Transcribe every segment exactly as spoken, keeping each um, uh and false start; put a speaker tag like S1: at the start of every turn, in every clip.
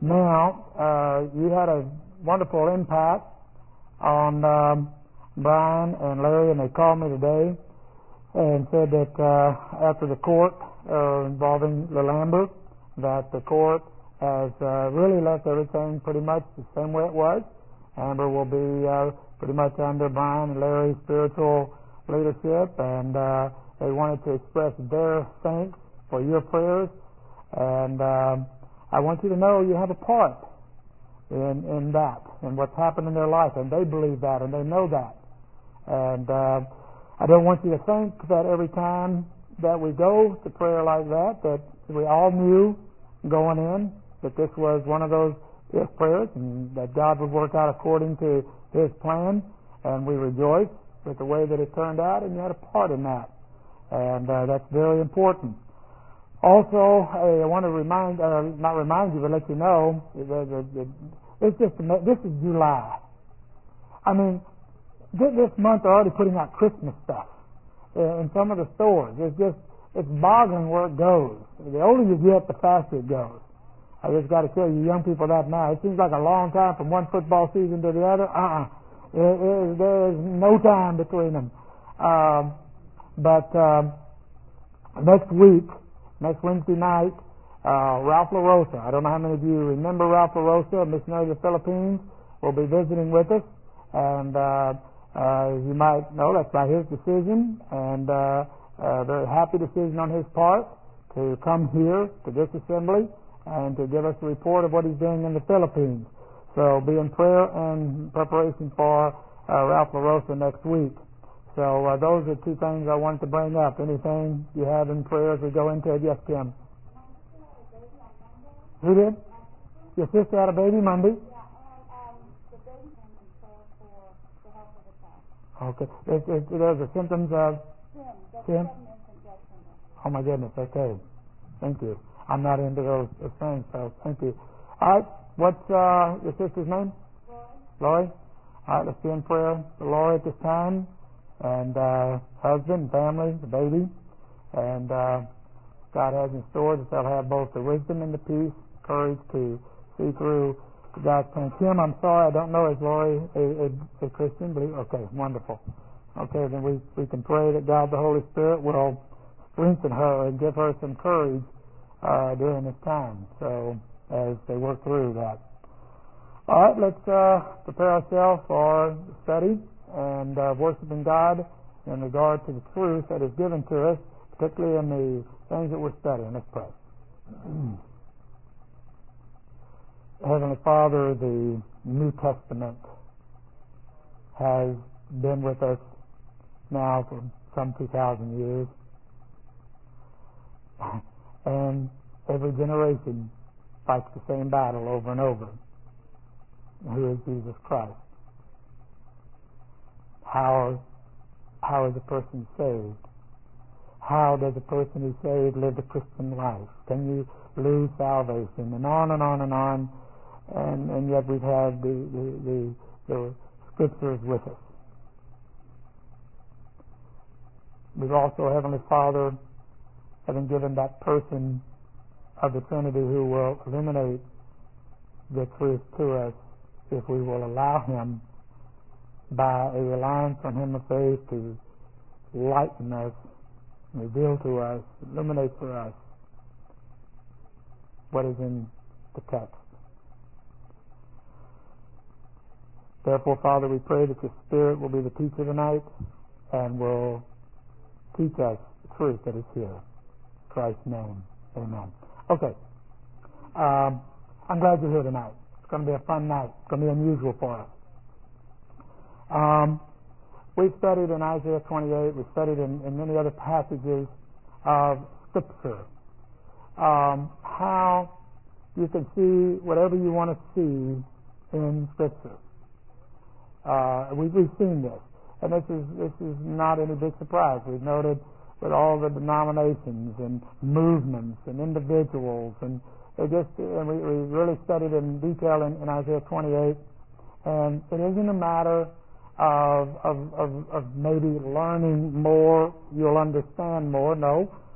S1: Now, uh, you had a wonderful impact on um, Brian and Larry, and they called me today and said that uh, after the court uh, involving Lil Amber, that the court has uh, really left everything pretty much the same way it was. Amber will be uh, pretty much under Brian and Larry's spiritual leadership, and uh, they wanted to express their thanks for your prayers. And um, I want you to know you have a part in in that, and what's happened in their life, and they believe that, and they know that. And uh, I don't want you to think that every time that we go to prayer like that, that we all knew going in that this was one of those if prayers, and that God would work out according to His plan, and we rejoice with the way that it turned out, and you had a part in that, and uh, that's very important. Also, I want to remind, uh, not remind you, but let you know, that, that, that it's just this is July. I mean, this month they're already putting out Christmas stuff in some of the stores. It's just it's boggling where it goes. The older you get, the faster it goes. I just got to tell you young people that now. It seems like a long time from one football season to the other. Uh-uh. It, it, there is no time between them. Um, but um, next week, next Wednesday night, uh, Ralph LaRosa, I don't know how many of you remember Ralph LaRosa, a missionary to the Philippines, will be visiting with us. And uh, uh, you might know that's by his decision, and uh, a very happy decision on his part to come here to this assembly and to give us a report of what he's doing in the Philippines. So be in prayer and preparation for uh, Ralph LaRosa next week. So uh, those are two things I wanted to bring up. Anything you have in prayer as we go into it? Yes, Kim. Who did? Your sister had a baby Monday? Okay. It, it, there's the symptoms of sin? Oh my goodness, okay. Thank you. I'm not into those things, so thank you. All right, what's uh, your sister's name? Lori. Lori? All right, let's be in prayer for Lori at this time, and uh, husband, family, the baby, and uh, God has in store that they'll have both the wisdom and the peace, courage to see through God's plan. Kim, I'm sorry, I don't know, is Lori a, a, a Christian? Okay, wonderful. Okay, then we, we can pray that God the Holy Spirit will strengthen her and give her some courage Uh, during this time, so as they work through that. All right, let's uh, prepare ourselves for the study and uh, worshiping God in regard to the truth that is given to us, particularly in the things that we're studying. Let's pray. Heavenly Father, the New Testament has been with us now for some two thousand years. And every generation fights the same battle over and over. Who is Jesus Christ? How, how is a person saved? How does a person who's saved live the Christian life? Can you lose salvation? And on and on and on. And, and yet we've had the, the, the, the scriptures with us. We've also, Heavenly Father, having given that person of the Trinity who will illuminate the truth to us if we will allow Him by a reliance on Him of faith to lighten us, reveal to us, illuminate for us what is in the text. Therefore, Father, we pray that Your Spirit will be the teacher tonight and will teach us the truth that is here. In Christ's name, amen. Okay. Um, I'm glad you're here tonight. It's going to be a fun night. It's going to be unusual for us. Um, we've studied in Isaiah twenty-eight. We've studied in, in many other passages of Scripture. Um, how you can see whatever you want to see in Scripture. Uh, we, we've seen this. And this is, this is not any big surprise. We've noted with all the denominations and movements and individuals, and they just and we, we really studied in detail in, in Isaiah twenty-eight. And it isn't a matter of, of of of maybe learning more, you'll understand more. No,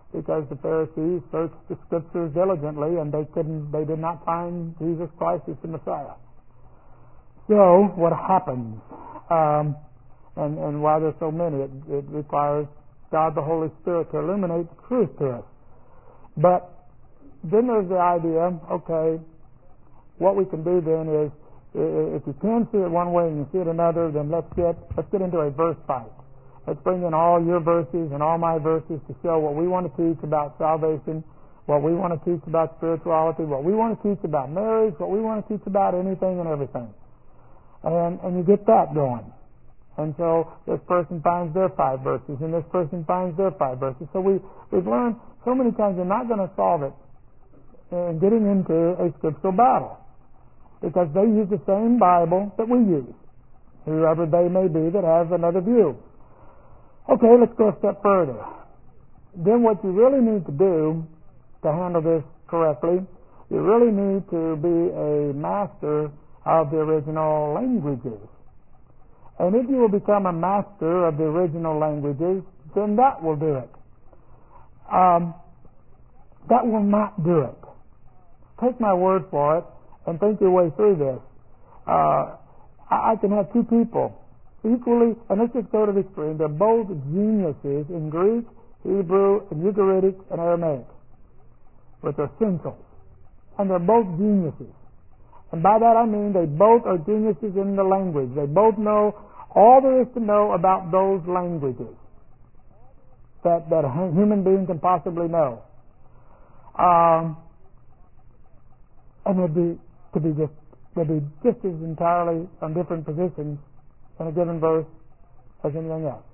S1: because the Pharisees searched the Scriptures diligently and they couldn't, they did not find Jesus Christ as the Messiah. So what happens? Um, and, and why there's so many, it, it requires God the Holy Spirit to illuminate the truth to us. But then there's the idea, okay, what we can do then is, if you can see it one way and you see it another, then let's get let's get into a verse fight. Let's bring in all your verses and all my verses to show what we want to teach about salvation, what we want to teach about spirituality, what we want to teach about marriage, what we want to teach about anything and everything. And and you get that going. And so this person finds their five verses, and this person finds their five verses. So we, we've learned so many times you're not going to solve it in getting into a scriptural battle, because they use the same Bible that we use, whoever they may be that has another view. Okay, let's go a step further. Then what you really need to do to handle this correctly, you really need to be a master of the original languages. And if you will become a master of the original languages, then that will do it. Um, that will not do it. Take my word for it and think your way through this. Uh, I, I can have two people equally, and let's just go to the extreme. They're both geniuses in Greek, Hebrew, and Ugaritic, and Aramaic, with their essentials. And they're both geniuses. And by that I mean they both are geniuses in the language. They both know all there is to know about those languages that, that a human being can possibly know. Um, and they'd be, to be just, they'd be just as entirely on different positions in a given verse as anything else.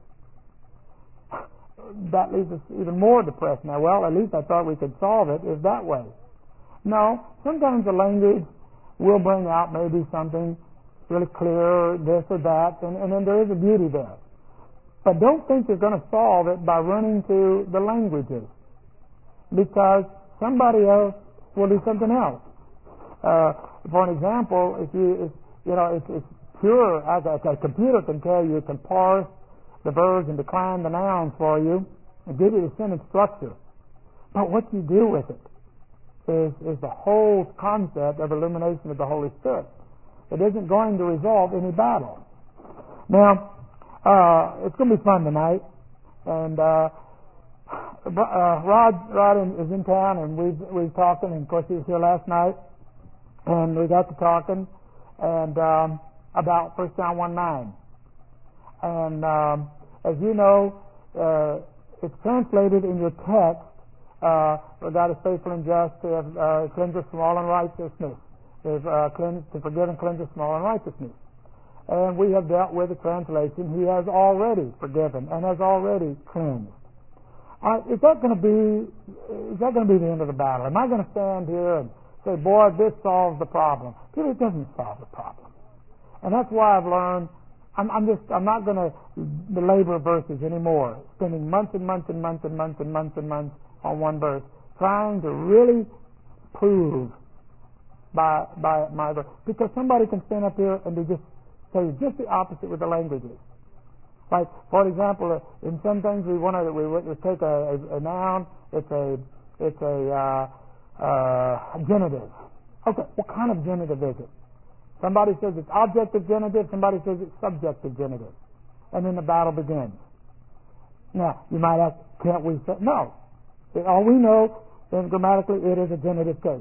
S1: That leaves us even more depressed now. Well, at least I thought we could solve it is that way. No, sometimes the language will bring out maybe something really clear, this or that, and, and then there is a beauty there. But don't think you're going to solve it by running to the languages, because somebody else will do something else. Uh, for an example, if you, if, you know, it's, it's pure, as a, a computer can tell you, it can parse the verbs and decline the nouns for you and give you the sentence structure. But what you do with it is, is the whole concept of illumination of the Holy Spirit. It isn't going to resolve any battle. Now, uh, it's going to be fun tonight, and uh, uh, Rod Rod is in town, and we've we've talking, and of course he was here last night, and we got to talking, and um, about First John one nine, and um, as you know, uh, it's translated in your text. Uh, God is faithful and just to have uh, cleansed us from all unrighteousness. Is uh, cleansed, to forgive and cleanse us from all unrighteousness. And we have dealt with the translation, He has already forgiven and has already cleansed. Uh, is that going to be? Is that going to be the end of the battle? Am I going to stand here and say, "Boy, this solves the problem"? It doesn't solve the problem. And that's why I've learned. I'm, I'm just. I'm not going to belabor verses anymore. Spending months and months and months and months and months and months on one verse, trying to really prove by by my verse, because somebody can stand up here and they just say just the opposite with the languages. Like, for example, in some things we want to we, we take a, a, a noun, it's a it's a uh, uh, genitive. Okay, what kind of genitive is it? Somebody says it's objective genitive, somebody says it's subjective genitive, and then the battle begins. Now you might ask, can't we say no? All we know is grammatically it is a genitive case.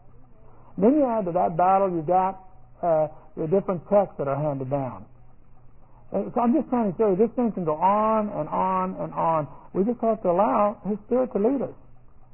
S1: Then you add to that battle, you got uh, the different texts that are handed down. And so I'm just trying to show you, this thing can go on and on and on. We just have to allow His Spirit to lead us.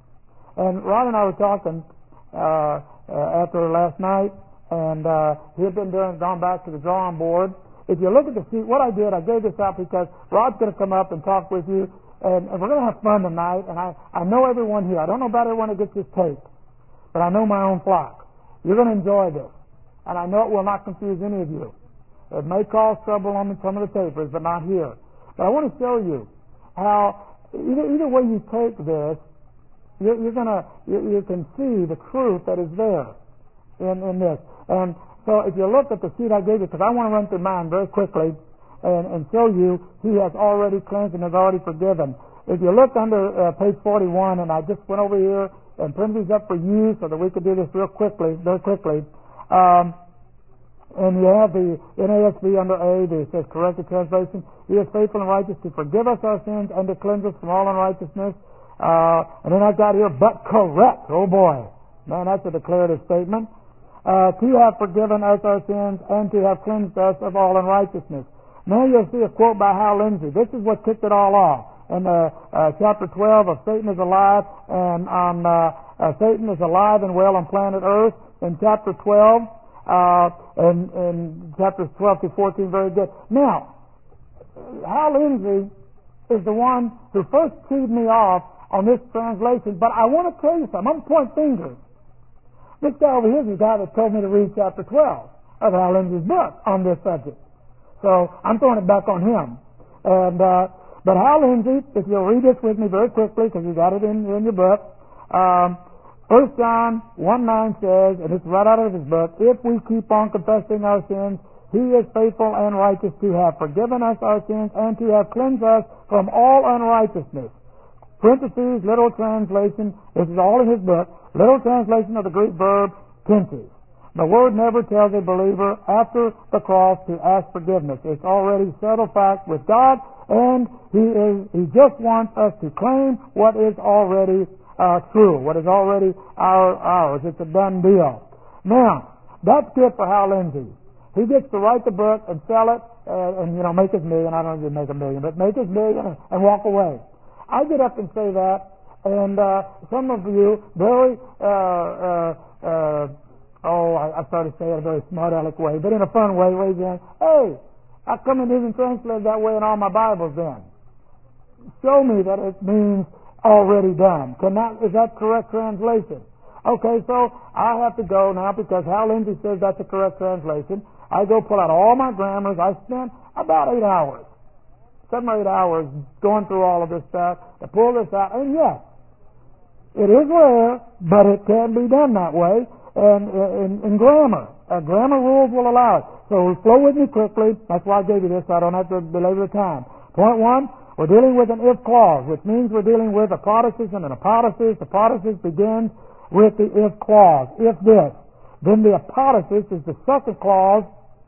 S1: And Rod and I were talking uh, uh, after last night, and uh, he had been doing, gone back to the drawing board. If you look at the sheet, what I did, I gave this out because Rod's going to come up and talk with you, and, and we're going to have fun tonight. And I, I know everyone here. I don't know about everyone that gets this tape, but I know my own flock. You're going to enjoy this. And I know it will not confuse any of you. It may cause trouble on some of the tapers, but not here. But I want to show you how, either, either way you take this, you're, you're gonna, you, you can see the truth that is there in, in this. And so if you look at the sheet I gave you, because I want to run through mine very quickly and, and show you He has already cleansed and has already forgiven. if you look under uh, page forty-one, and I just went over here and printed these up for you so that we could do this real quickly, very quickly. Um, and you have the N A S B under A, that says corrected translation. He is faithful and righteous to forgive us our sins and to cleanse us from all unrighteousness. Uh, and then I've got here, but correct. Oh boy. Man, that's a declarative statement. Uh, to have forgiven us our sins and to have cleansed us of all unrighteousness. Now you'll see a quote by Hal Lindsey. This is what kicked it all off. In uh, uh, chapter twelve of Satan is Alive, and on uh, uh, Satan is alive and well on planet Earth. In chapter twelve, uh, and in chapters twelve to fourteen, very good. Now, Hal Lindsey is the one who first teed me off on this translation, but I want to tell you something. I'm going to point fingers. This guy over here is the guy that told me to read chapter twelve of Hal Lindsey's book on this subject. So I'm throwing it back on him. And uh, but Hal Lindsey, if you'll read this with me very quickly, because you got it in, in your book, um, First John one nine says, and it's right out of his book, if we keep on confessing our sins, He is faithful and righteous to have forgiven us our sins and to have cleansed us from all unrighteousness. Parentheses, literal translation, this is all in his book, literal translation of the Greek verb kentis. The word never tells a believer after the cross to ask forgiveness. It's already settled fact with God, and He is He just wants us to claim what is already uh, true, what is already our ours. It's a done deal. Now, that's good for Hal Lindsey. He gets to write the book and sell it, uh, and you know, make his million. I don't know if he'd make a million, but make his million and, and walk away. I get up and say that, and uh, some of you very, uh, uh, uh, oh, I, I started saying it in a very smart aleck way, but in a fun way, raise your hand. Hey, how come it isn't translated that way in all my Bibles then? Show me that it means already done. Can that, is that correct translation? Okay, so I have to go now because Hal Lindsey says that's a correct translation. I go pull out all my grammars. I spent about eight hours. Seven or eight hours going through all of this stuff to pull this out. And yes, it is rare, but it can be done that way. And in, in grammar, uh, grammar rules will allow it. So flow with me quickly. That's why I gave you this, so I don't have to belabor the time. Point one, we're dealing with an if clause, which means we're dealing with a protasis and an apodosis. The protasis begins with the if clause, if this. Then the apodosis is the second clause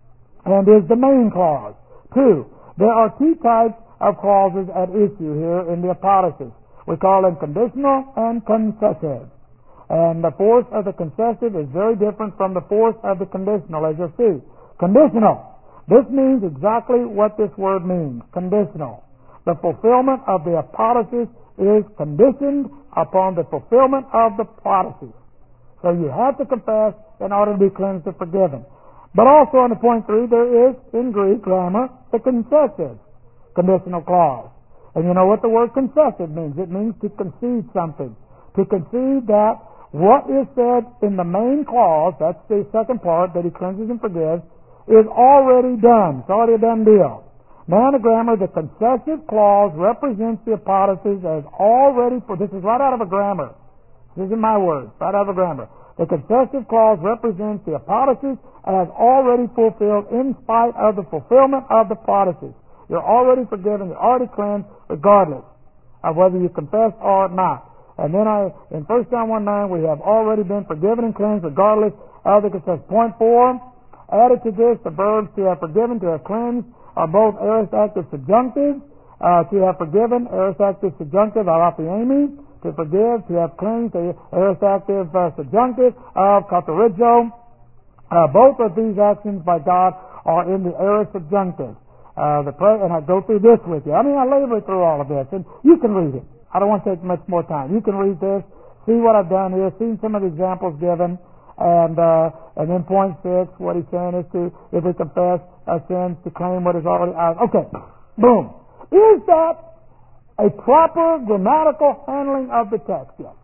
S1: and is the main clause. Two, there are two types of clauses at issue here in the apodosis. We call them conditional and concessive. And the force of the concessive is very different from the force of the conditional, as you'll see. Conditional. This means exactly what this word means. Conditional. The fulfillment of the apodosis is conditioned upon the fulfillment of the protasis. So you have to confess in order to be cleansed and forgiven. But also on the point three, there is, in Greek grammar, the concessive conditional clause. And you know what the word concessive means. It means to concede something. To concede that what is said in the main clause, that's the second part, that He cleanses and forgives, is already done. It's already a done deal. Now in the grammar, the concessive clause represents the apodosis as already, for this is right out of a grammar. This isn't my words, right out of a grammar. The concessive clause represents the apodosis as already fulfilled in spite of the fulfillment of the protasis. You're already forgiven, you're already cleansed, regardless of whether you confess or not. And then I, in First John one nine, we have already been forgiven and cleansed, regardless of the concessive. Point four, added to this, the verbs to have forgiven, to have cleansed, are both aorist active subjunctive. Uh, to have forgiven, aorist active subjunctive, arapiemi. To forgive, to have cleansed, the aorist active uh, subjunctive of katarigio. Uh, both of these actions by God are in the aorist subjunctive. Uh, the pre- and I go through this with you. I mean, I labor through all of this, and you can read it. I don't want to take much more time. You can read this, see what I've done here, see some of the examples given, and uh, and then point six, what he's saying is to, if we confess our sins, to claim what is already ours. Okay, boom. Is that a proper grammatical handling of the text? Yes.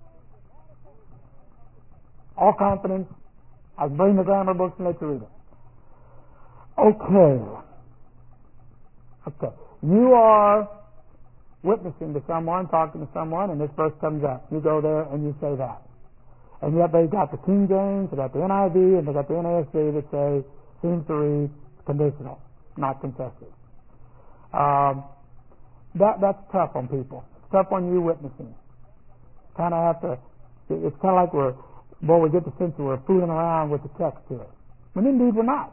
S1: All confidence. I bring the grammar books and let you read it. Okay. Okay. You are witnessing to someone, talking to someone, and this verse comes up. You go there and you say that. And yet they got the King James, they got the N I V, and they got the N A S B that say, seems to read conditional, not concessive. Um, that that's tough on people. It's tough on you witnessing. Kind of have to. It's kind of like we're, boy, we get the sense that we're fooling around with the text here, when indeed we're not.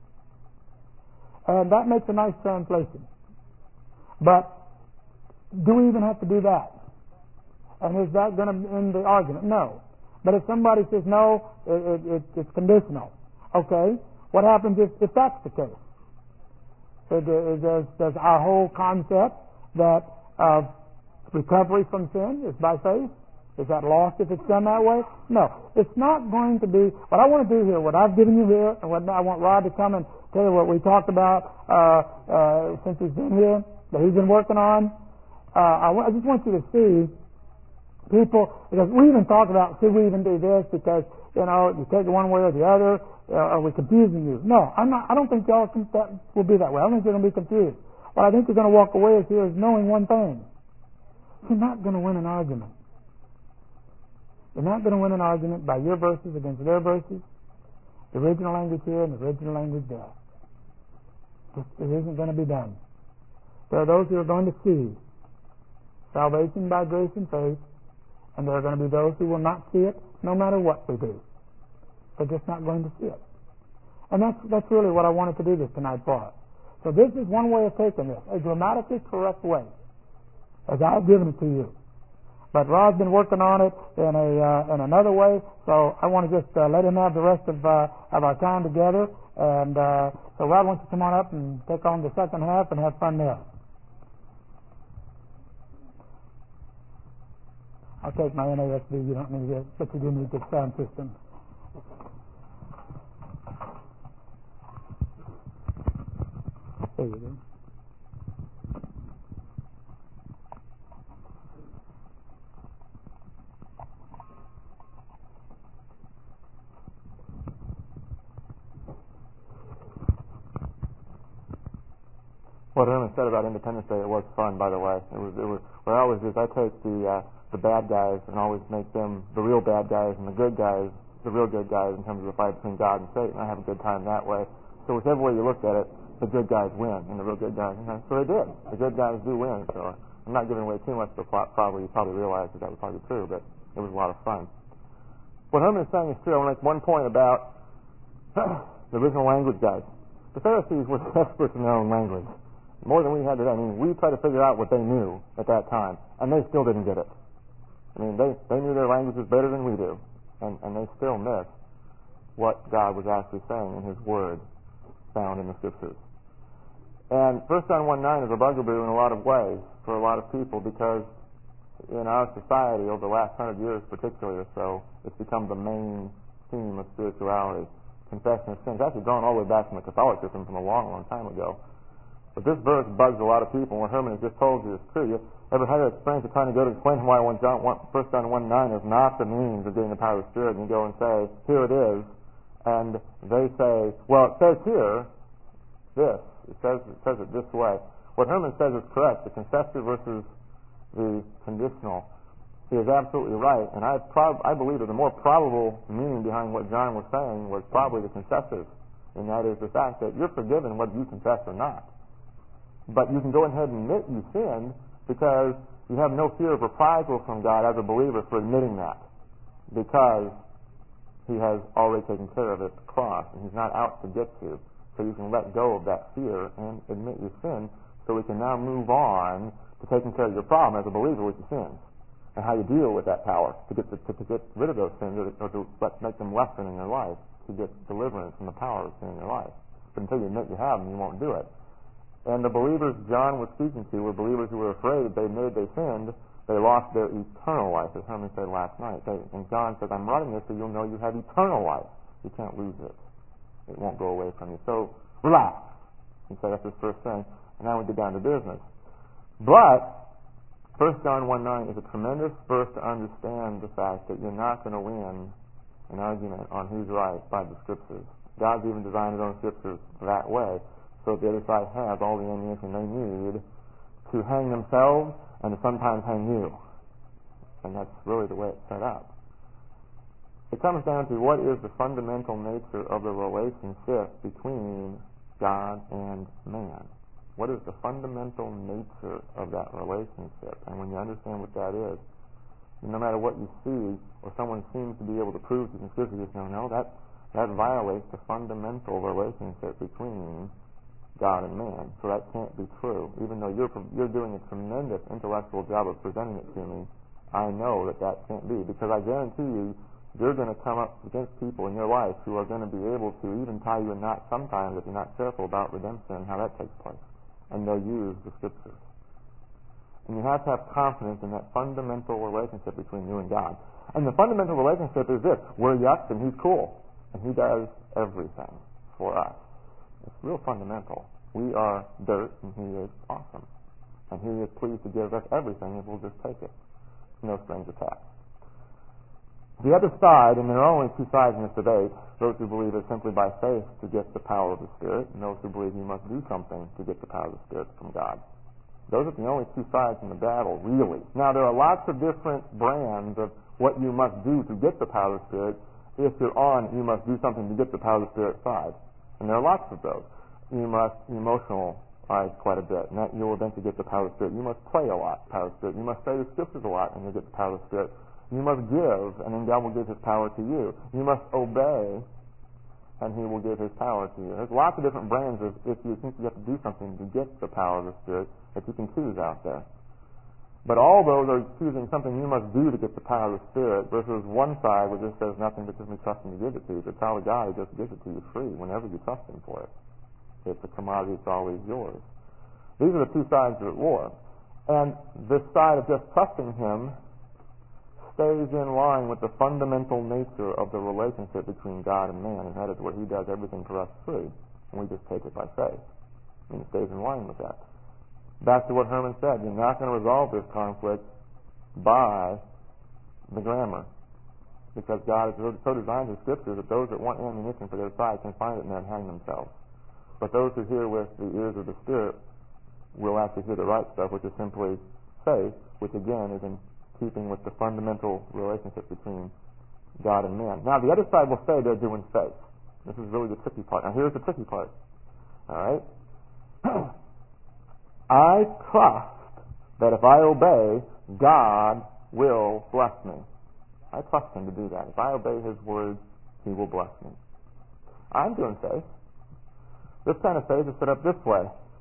S1: And that makes a nice translation. But do we even have to do that? And is that going to end the argument? No. But if somebody says no, it, it, it's conditional. Okay, what happens if, if that's the case? So does, does our whole concept that of recovery from sin is by faith? Is that lost if it's done that way? No. It's not going to be, what I want to do here, what I've given you here, and what I want Rod to come and tell you what we talked about uh, uh, since he's been here, that he's been working on. Uh, I, w- I just want you to see people, because we even talk about, should we even do this, because, you know, you take it one way or the other, uh, are we confusing you? No, I'm not, I don't think y'all think that will be that way. I don't think you're going to be confused. What I think you're going to walk away with here is knowing one thing. You're not going to win an argument. You're not going to win an argument by your verses against their verses, the original language here and the original language there. Just, it isn't going to be done. There are those who are going to see salvation by grace and faith, and there are going to be those who will not see it no matter what we do. They're just not going to see it. And that's, that's really what I wanted to do this tonight for. So this is one way of taking this, a grammatically correct way, as I've given it to you. But Rod's been working on it in a uh, in another way, so I want to just uh, let him have the rest of uh, of our time together. And uh, so, Rod, why don't you come on up and take on the second half and have fun there? I'll take my N A S B. You don't need it, but you do need the sound system. There you go.
S2: What Herman said about Independence Day, it was fun, by the way. It was, it was, what I always do is I take the uh, the bad guys and always make them the real bad guys, and the good guys the real good guys in terms of the fight between God and Satan. I have a good time that way. So whichever way you looked at it, the good guys win, and the real good guys, you know, so they did. The good guys do win. So I'm not giving away too much of the plot. Probably you probably realize that that was probably true, but it was a lot of fun. What Herman is saying is true. I want to make one point about the original language guys. The Pharisees were experts in their own language. More than we had today. I mean, we tried to figure out what they knew at that time, and they still didn't get it. I mean, they, they knew their languages better than we do, and, and they still missed what God was actually saying in His Word found in the Scriptures. And First John one nine is a bugaboo in a lot of ways for a lot of people, because in our society over the last hundred years particularly or so, it's become the main theme of spirituality. Confession of sins. It's actually gone all the way back from the Catholicism from a long, long time ago. But this verse bugs a lot of people, and what Herman has just told you is true. You ever had an experience of trying to go to explain why First John one nine is not the means of getting the power of the Spirit, and you go and say, here it is, and they say, well, it says here this. It says it, says it this way. What Herman says is correct. The concessive versus the conditional. He is absolutely right, and I, prob- I believe that the more probable meaning behind what John was saying was probably the concessive, and that is the fact that you're forgiven whether you confess or not. But you can go ahead and admit you sinned because you have no fear of reprisal from God as a believer for admitting that, because He has already taken care of it at the cross, and He's not out to get you. So you can let go of that fear and admit your sin, so we can now move on to taking care of your problem as a believer with your sins, and how you deal with that power to get to, to, to get rid of those sins, or, or to let, make them lessen in your life, to get deliverance from the power of sin in your life. But until you admit you have them, you won't do it. And the believers John was speaking to were believers who were afraid they made they sinned, they lost their eternal life, as Herman said last night. They, and John says, I'm writing this so you'll know you have eternal life. You can't lose it. It won't go away from you. So relax. He said that's his first thing. And now we get down to business. But First John one nine is a tremendous verse to understand the fact that you're not going to win an argument on who's right by the Scriptures. God's even designed His own Scriptures that way, so the other side has all the ammunition they need to hang themselves and to sometimes hang you. And that's really the way it's set up. It comes down to what is the fundamental nature of the relationship between God and man. What is the fundamental nature of that relationship? And when you understand what that is, no matter what you see or someone seems to be able to prove to you in Scripture, you just know, no, that, that violates the fundamental relationship between God and man. So that can't be true. Even though you're, you're doing a tremendous intellectual job of presenting it to me, I know that that can't be. Because I guarantee you, you're going to come up against people in your life who are going to be able to even tie you in knots sometimes if you're not careful about redemption and how that takes place. And they'll use the Scriptures. And you have to have confidence in that fundamental relationship between you and God. And the fundamental relationship is this: we're yucks and He's cool. And He does everything for us. It's real fundamental. We are dirt and He is awesome. And He is pleased to give us everything if we'll just take it. No strings attached. The other side, and there are only two sides in this debate, those who believe it's simply by faith to get the power of the Spirit, and those who believe you must do something to get the power of the Spirit from God. Those are the only two sides in the battle, really. Now, there are lots of different brands of what you must do to get the power of the Spirit. If you're on, you must do something to get the power of the Spirit side. And there are lots of those. You must emotionalize quite a bit, and that you'll eventually get the power of the Spirit. You must pray a lot, power of the Spirit. You must say the Scriptures a lot, and you'll get the power of the Spirit. You must give, and then God will give His power to you. You must obey, and He will give His power to you. There's lots of different brands of if you think you have to do something to get the power of the Spirit that you can choose out there. But all those are choosing something you must do to get the power of the Spirit versus one side which just says nothing but simply trusting to give it to you. The child of God, He just gives it to you free whenever you trust Him for it. It's a commodity, it's always yours. These are the two sides of the war. And this side of just trusting Him stays in line with the fundamental nature of the relationship between God and man, and that is where He does everything for us free, and we just take it by faith. And it stays in line with that. Back to what Herman said, you're not going to resolve this conflict by the grammar, because God has so designed His Scriptures that those that want ammunition for their side can find it and then hang themselves. But those who hear with the ears of the Spirit will actually hear the right stuff, which is simply faith, which again is in keeping with the fundamental relationship between God and man. Now, the other side will say they're doing faith. This is really the tricky part. Now, here's the tricky part. All right? I trust that if I obey, God will bless me. I trust Him to do that. If I obey His word, He will bless me. I'm doing faith. This kind of faith is set up this way.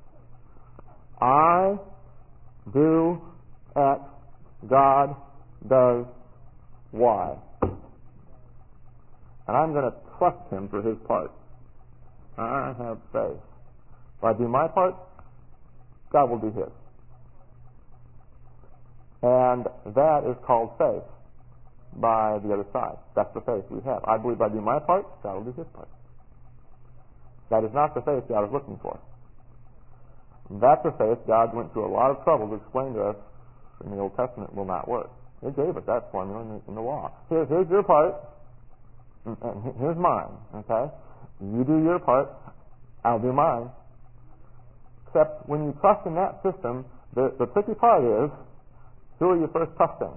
S2: I do X, God does Y. And I'm going to trust Him for His part. I have faith. If I do my part, God will do His. And that is called faith by the other side. That's the faith we have. I believe I do my part, God will do His part. That is not the faith God is looking for. That's the faith God went through a lot of trouble to explain to us in the Old Testament will not work. He gave us that formula in the, in the law. Here, here's your part, and, and here's mine, okay? You do your part, I'll do mine. Except when you trust in that system, the, the tricky part is, who are you first trusting?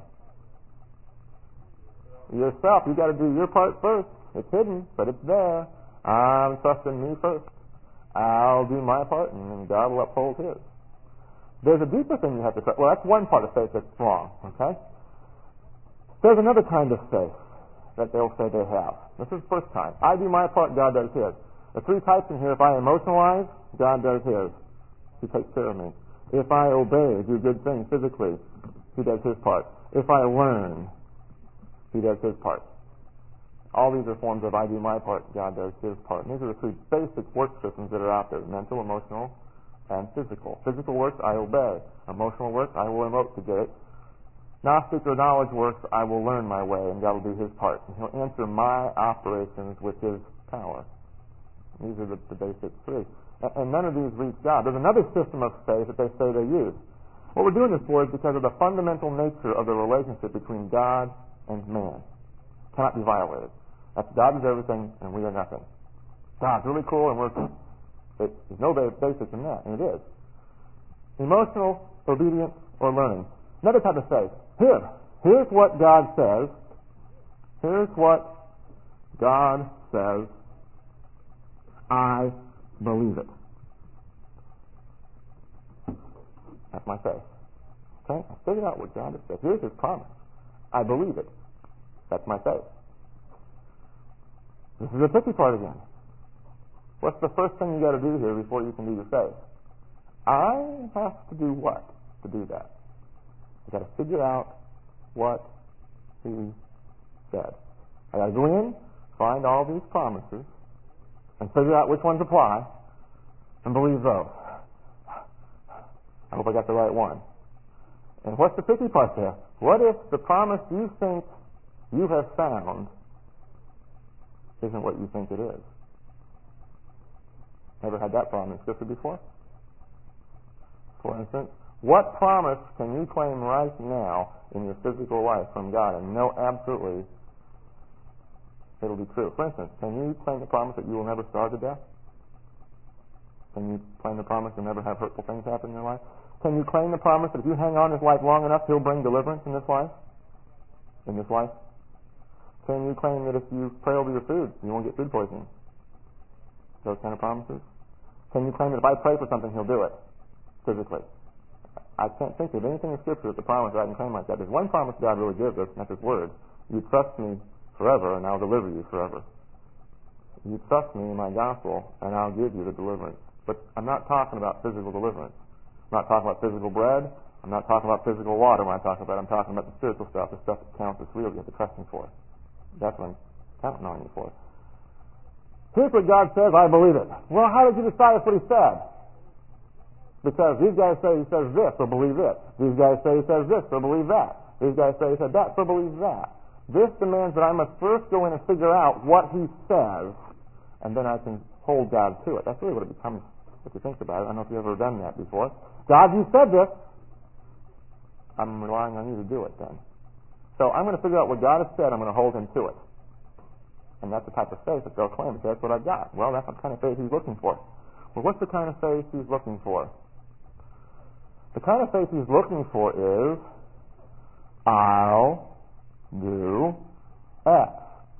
S2: Yourself. You got to do your part first. It's hidden, but it's there. I'm trusting me first. I'll do my part, and then God will uphold His. There's a deeper thing you have to trust. Well, that's one part of faith that's wrong, okay? There's another kind of faith that they'll say they have. This is the first kind. I do my part, God does His. The three types in here, if I emotionalize, God does His. He takes care of me. If I obey, do good things physically, He does His part. If I learn, He does His part. All these are forms of I do my part, God does His part. And these are the three basic work systems that are out there: mental, emotional, and physical. Physical works, I obey. Emotional works, I will emote to get it. Gnostic or knowledge works, I will learn my way, and God will do His part. And He'll answer my operations with His power. These are the, the basic three. And, and none of these reach God. There's another system of faith that they say they use. What we're doing this for is because of the fundamental nature of the relationship between God and man. It cannot be violated. That's God is everything, and we are nothing. God's really cool, and we're... It, there's no basis in that, and it is. Emotional, obedience, or learning. Another type of faith. Here, here's what God says. Here's what God says. I believe it. That's my faith. Okay? I figured out what God has said. Here's His promise. I believe it. That's my faith. This is the tricky part again. What's the first thing you got to do here before you can do your faith? I have to do what to do that? I got to figure out what He said. I got to go in, find all these promises, and figure out which ones apply, and believe those. I hope I got the right one. And what's the tricky part there? What if the promise you think you have found isn't what you think it is? Ever had that problem in Scripture before? For instance, what promise can you claim right now in your physical life from God and know absolutely it'll be true? For instance, can you claim the promise that you will never starve to death? Can you claim the promise you'll never have hurtful things happen in your life? Can you claim the promise that if you hang on this life long enough, He'll bring deliverance in this life? In this life? Can you claim that if you pray over your food, you won't get food poisoning? Those kind of promises? Can you claim that if I pray for something, He'll do it physically? I can't think of anything in Scripture that's a promise that I can claim like that. There's one promise God really gives us, and that's His Word. You trust me forever, and I'll deliver you forever. You trust me in my gospel, and I'll give you the deliverance. But I'm not talking about physical deliverance. I'm not talking about physical bread. I'm not talking about physical water when I talk about it. I'm talking about the spiritual stuff, the stuff that counts, that's real, you have to trust Him for. That's what I'm counting on you for. Here's what God says, I believe it. Well, how did you decide that's what He said? Because these guys say He says this, so believe it. These guys say He says this, so believe that. These guys say He said that, so believe that. This demands that I must first go in and figure out what He says, and then I can hold God to it. That's really what it becomes if you think about it. I don't know if you've ever done that before. God, you said this. I'm relying on you to do it then. So I'm going to figure out what God has said. I'm going to hold Him to it. And that's the type of faith that they'll claim. Because that's what I've got. Well, that's the kind of faith He's looking for. Well, what's the kind of faith He's looking for? The kind of faith He's looking for is, I'll do X.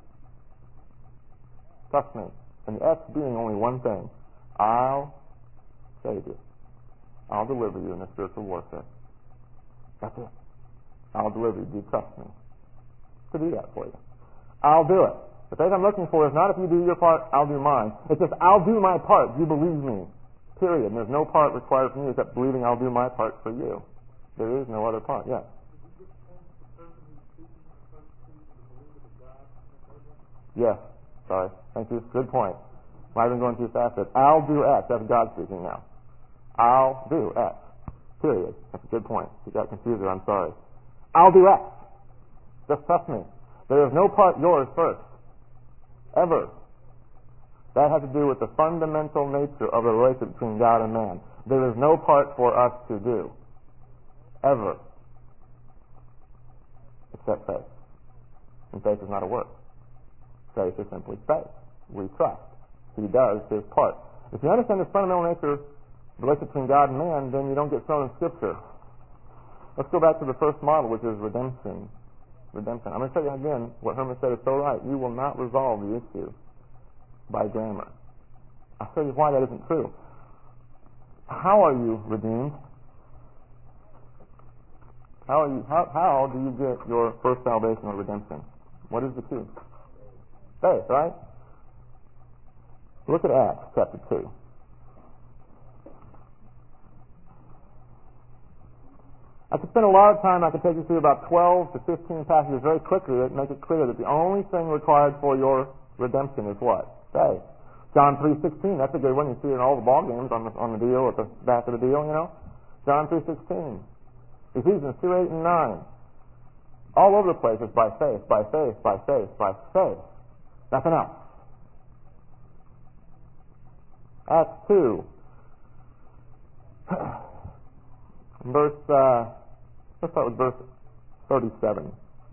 S2: Trust me. And the X being only one thing. I'll save you. I'll deliver you in the spiritual warfare. That's it. I'll deliver you. Do you trust me to do that for you? I'll do it. The faith I'm looking for is not if you do your part, I'll do mine. It's just I'll do my part. You believe me. Period. And there's no part required from you except believing I'll do my part for you. There is no other part. Yes. Yes. Sorry. Thank you. Good point. I've been going too fast. I'll do X. That's God speaking now. I'll do X. Period. That's a good point. You got confused there. I'm sorry. I'll do X. Just trust me. There is no part yours first. Ever. That has to do with the fundamental nature of the relationship between God and man. There is no part for us to do. Ever. Except faith. And faith is not a work. Faith is simply faith. We trust. He does His part. If you understand this fundamental nature of the relationship between God and man, then you don't get thrown in Scripture. Let's go back to the first model, which is redemption. Redemption. I'm going to tell you again what Herman said is so right. You will not resolve the issue by grammar. I'll tell you why that isn't true. How are you redeemed? How are you? How, how do you get your first salvation or redemption? What is the key? Faith, right? Look at Acts chapter two. I could spend a lot of time. I could take you through about twelve to fifteen passages very quickly that make it clear that the only thing required for your redemption is what? Faith. John three sixteen. That's a good one. You see it in all the ball games on the on the deal at the back of the deal. You know, John three sixteen. Ephesians two eight and nine. All over the place it's by faith, by faith, by faith, by faith. Nothing else. Acts two. Verse. Uh, let's start with verse thirty-seven.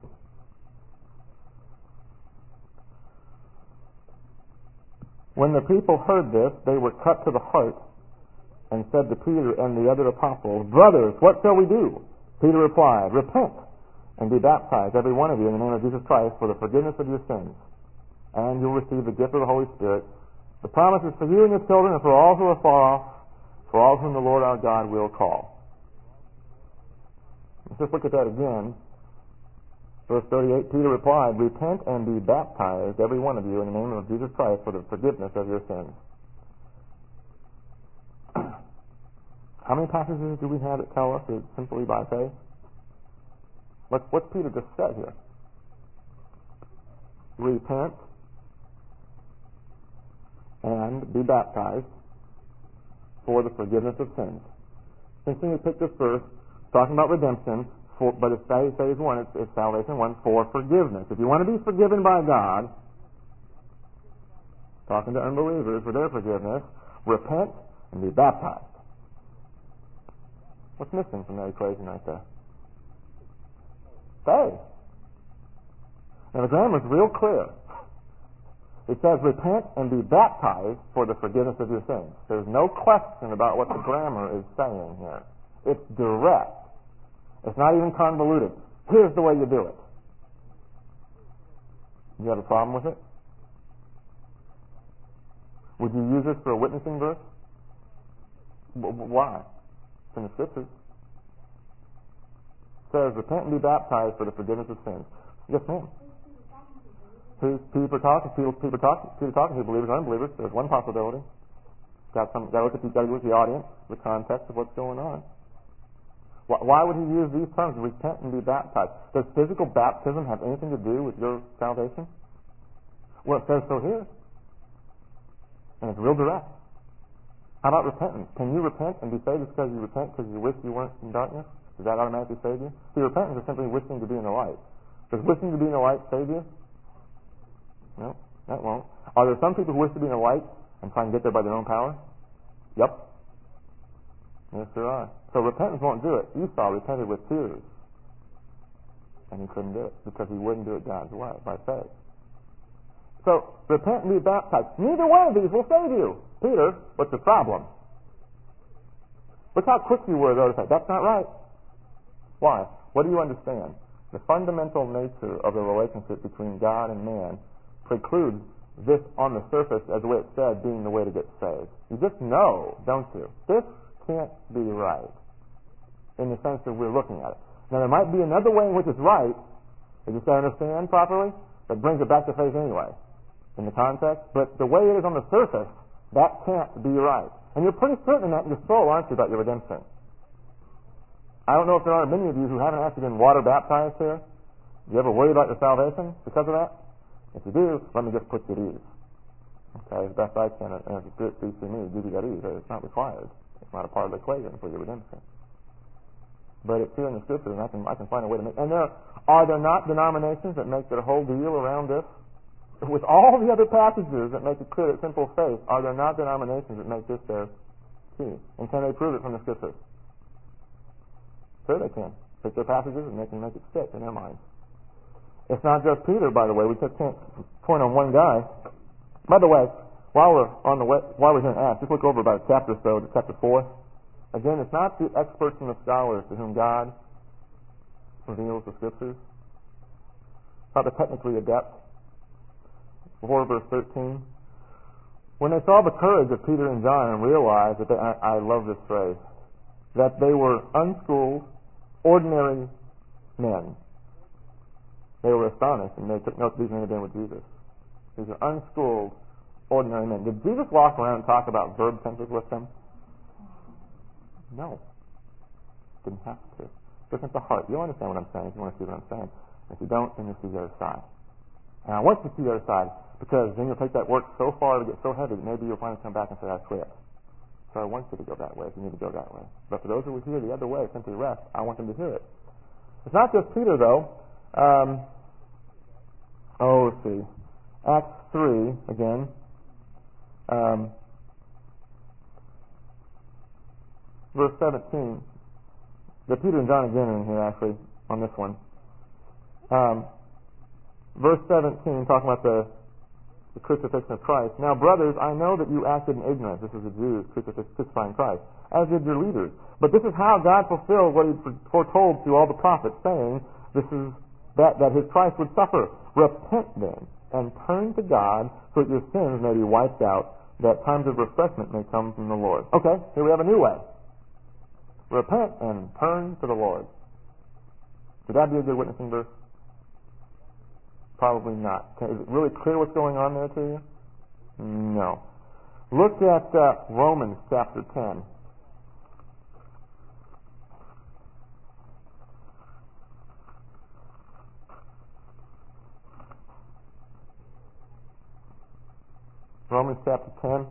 S2: When the people heard this, they were cut to the heart and said to Peter and the other apostles, "Brothers, what shall we do?" Peter replied, "Repent and be baptized, every one of you, in the name of Jesus Christ, for the forgiveness of your sins, and you'll receive the gift of the Holy Spirit. The promise is for you and your children, and for all who are far off, for all whom the Lord our God will call." Let's just look at that again. Verse thirty-eight, Peter replied, repent and be baptized, every one of you, in the name of Jesus Christ for the forgiveness of your sins. How many passages do we have that tell us it's simply by faith? What's, what's Peter just said here? Repent and be baptized for the forgiveness of sins. Interesting we picked this verse, talking about redemption, for, but it's phase one, it's, it's salvation one, for forgiveness. If you want to be forgiven by God, talking to unbelievers for their forgiveness, repent and be baptized. What's missing from that equation right there? Faith. Now the grammar is real clear. It says repent and be baptized for the forgiveness of your sins. There's no question about what the grammar is saying here. It's direct. It's not even convoluted. Here's the way you do it. Do you have a problem with it? Would you use this for a witnessing verse? Why? It's in the Scriptures. It says, repent and be baptized for the forgiveness of sins. Yes, ma'am. Who's Peter talking? People, people talking. Peter talking to believers or unbelievers. There's one possibility. Got some. Got to look at the, got to look at the audience, the context of what's going on. Why, why would he use these terms? Repent and be baptized. Does physical baptism have anything to do with your salvation? Well, it says so here, and it's real direct. How about repentance? Can you repent and be saved just because you repent because you wish you weren't in darkness? Does that automatically save you? See, repentance is simply wishing to be in the light. Does wishing to be in the light save you? No, that won't. Are there some people who wish to be in the light and try and get there by their own power? Yep. Yes, there are. So repentance won't do it. Esau repented with tears, and he couldn't do it because he wouldn't do it God's way, by faith. So, repent and be baptized. Neither one of these will save you. Peter, what's the problem? Look how quick you were, though, to say, that's not right. Why? What do you understand? The fundamental nature of the relationship between God and man precludes this on the surface, as the way it said, being the way to get saved. You just know, don't you? This can't be right in the sense that we're looking at it. Now, there might be another way in which it's right, if you say understand properly, that brings it back to faith anyway, in the context. But the way it is on the surface, that can't be right. And you're pretty certain in that in your soul, aren't you, about your redemption? I don't know if there are many of you who haven't actually been water baptized here. Do you ever worry about your salvation because of that? If you do, let me just put you at ease. Okay, as best I can, and as the Spirit speaks to me, give you that ease. It's not required. It's not a part of the equation for your redemption. But it's here in the Scriptures, and I can I can find a way to make. And there are there not denominations that make their whole deal around this? With all the other passages that make it clear that simple faith, are there not denominations that make this their key? And can they prove it from the Scriptures? Sure, they can. Take their passages and they can make it fit in their minds. It's not just Peter, by the way. We just can't point on one guy. By the way, while we're on the way, while we're here in Acts, just look over about a chapter or so to chapter four. Again, it's not the experts and the scholars to whom God reveals the Scriptures. It's not the technically adept. four verse thirteen. When they saw the courage of Peter and John and realized that they, I, I love this phrase, that they were unschooled, ordinary men, they were astonished, and they took note that these men had been with Jesus. These are unschooled, ordinary men. Did Jesus walk around and talk about verb tenses with them? No. Didn't have to. Listen to the heart. You'll understand what I'm saying if you want to see what I'm saying. If you don't, then you'll see the other side. And I want you to see the other side, because then you'll take that work so far to get so heavy, maybe you'll finally come back and say, I quit. So I want you to go that way if you need to go that way. But for those who will hear the other way, simply rest, I want them to hear it. It's not just Peter, though. Um, oh, let's see. Acts three, again. Um, verse seventeen. The Peter and John again are in here, actually, on this one. Um, verse seventeen, talking about the, the crucifixion of Christ. Now, brothers, I know that you acted in ignorance. This is the Jews crucifying Christ, as did your leaders. But this is how God fulfilled what he foretold through all the prophets, saying, this is that, that his Christ would suffer. Repent then, and turn to God, so that your sins may be wiped out, that times of refreshment may come from the Lord. Okay, here we have a new way. Repent and turn to the Lord. Would that be a good witnessing verse? Probably not. Okay, is it really clear what's going on there to you? No. Look at uh, Romans chapter ten. Romans chapter ten.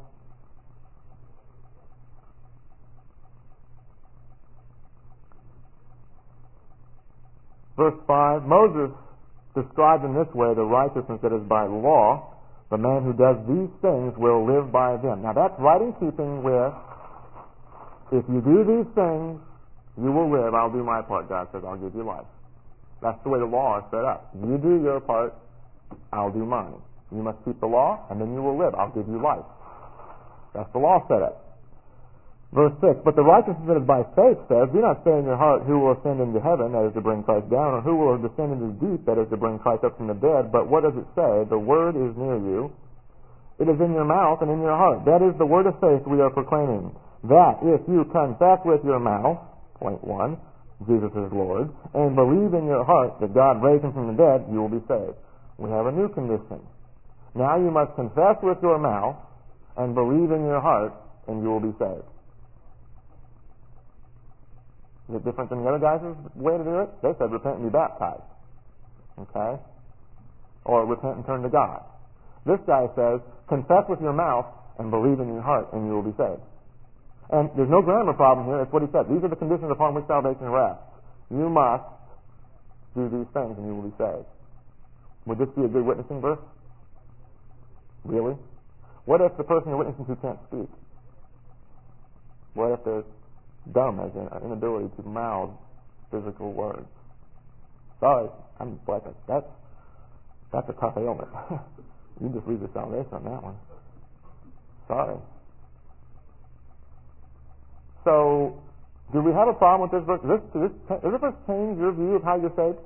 S2: Verse five, Moses described in this way the righteousness that is by law. The man who does these things will live by them. Now that's right in keeping with, if you do these things, you will live. I'll do my part. God says, I'll give you life. That's the way the law is set up. You do your part, I'll do mine. You must keep the law, and then you will live. I'll give you life. That's the law set up. Verse six, but the righteousness that is by faith says, do not say in your heart, who will ascend into heaven, that is to bring Christ down, or who will descend into the deep, that is to bring Christ up from the dead. But what does it say? The word is near you. It is in your mouth and in your heart. That is the word of faith we are proclaiming. That if you confess with your mouth, point one, Jesus is Lord, and believe in your heart that God raised him from the dead, you will be saved. We have a new condition. Now you must confess with your mouth and believe in your heart, and you will be saved. Is it different than the other guys' way to do it? They said repent and be baptized. Okay? Or repent and turn to God. This guy says confess with your mouth and believe in your heart and you will be saved. And there's no grammar problem here. It's what he said. These are the conditions upon which salvation rests. You must do these things and you will be saved. Would this be a good witnessing verse? Really? What if the person you're witnessing to can't speak? What if they're dumb, as in an inability to mouth physical words? Sorry, I'm like a, that's that's a tough ailment. You just lose your salvation on that one. Sorry. So, do we have a problem with this verse? Does this, does this, does this verse change your view of how you're saved?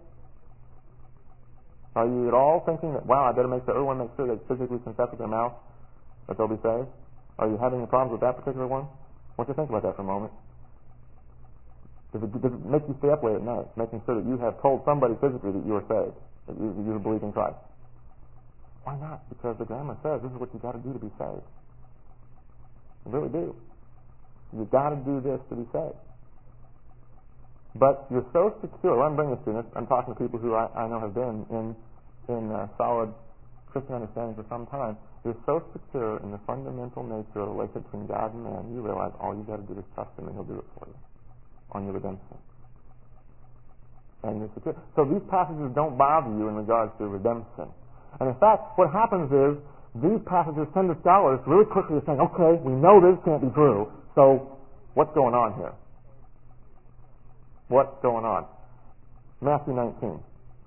S2: Are you at all thinking that, wow, I better make sure everyone makes sure they physically confess with their mouth that they'll be saved? Are you having any problems with that particular one? I want you to think about that for a moment. Does it, does it make you stay up late at night, making sure that you have told somebody physically that you are saved, that you, that you believe in Christ? Why not? Because the grammar says this is what you've got to do to be saved. You really do. You've got to do this to be saved. But you're so secure. Well, I'm bringing this to you. I'm talking to people who I, I know have been in in uh, solid Christian understanding for some time. You're so secure in the fundamental nature of the relationship between God and man, you realize all you've got to do is trust Him and He'll do it for you on your redemption. And you're secure. So these passages don't bother you in regards to redemption. And in fact, what happens is these passages send the scholars really quickly to saying, okay, we know this can't be true, so what's going on here? What's going on? Matthew nineteen.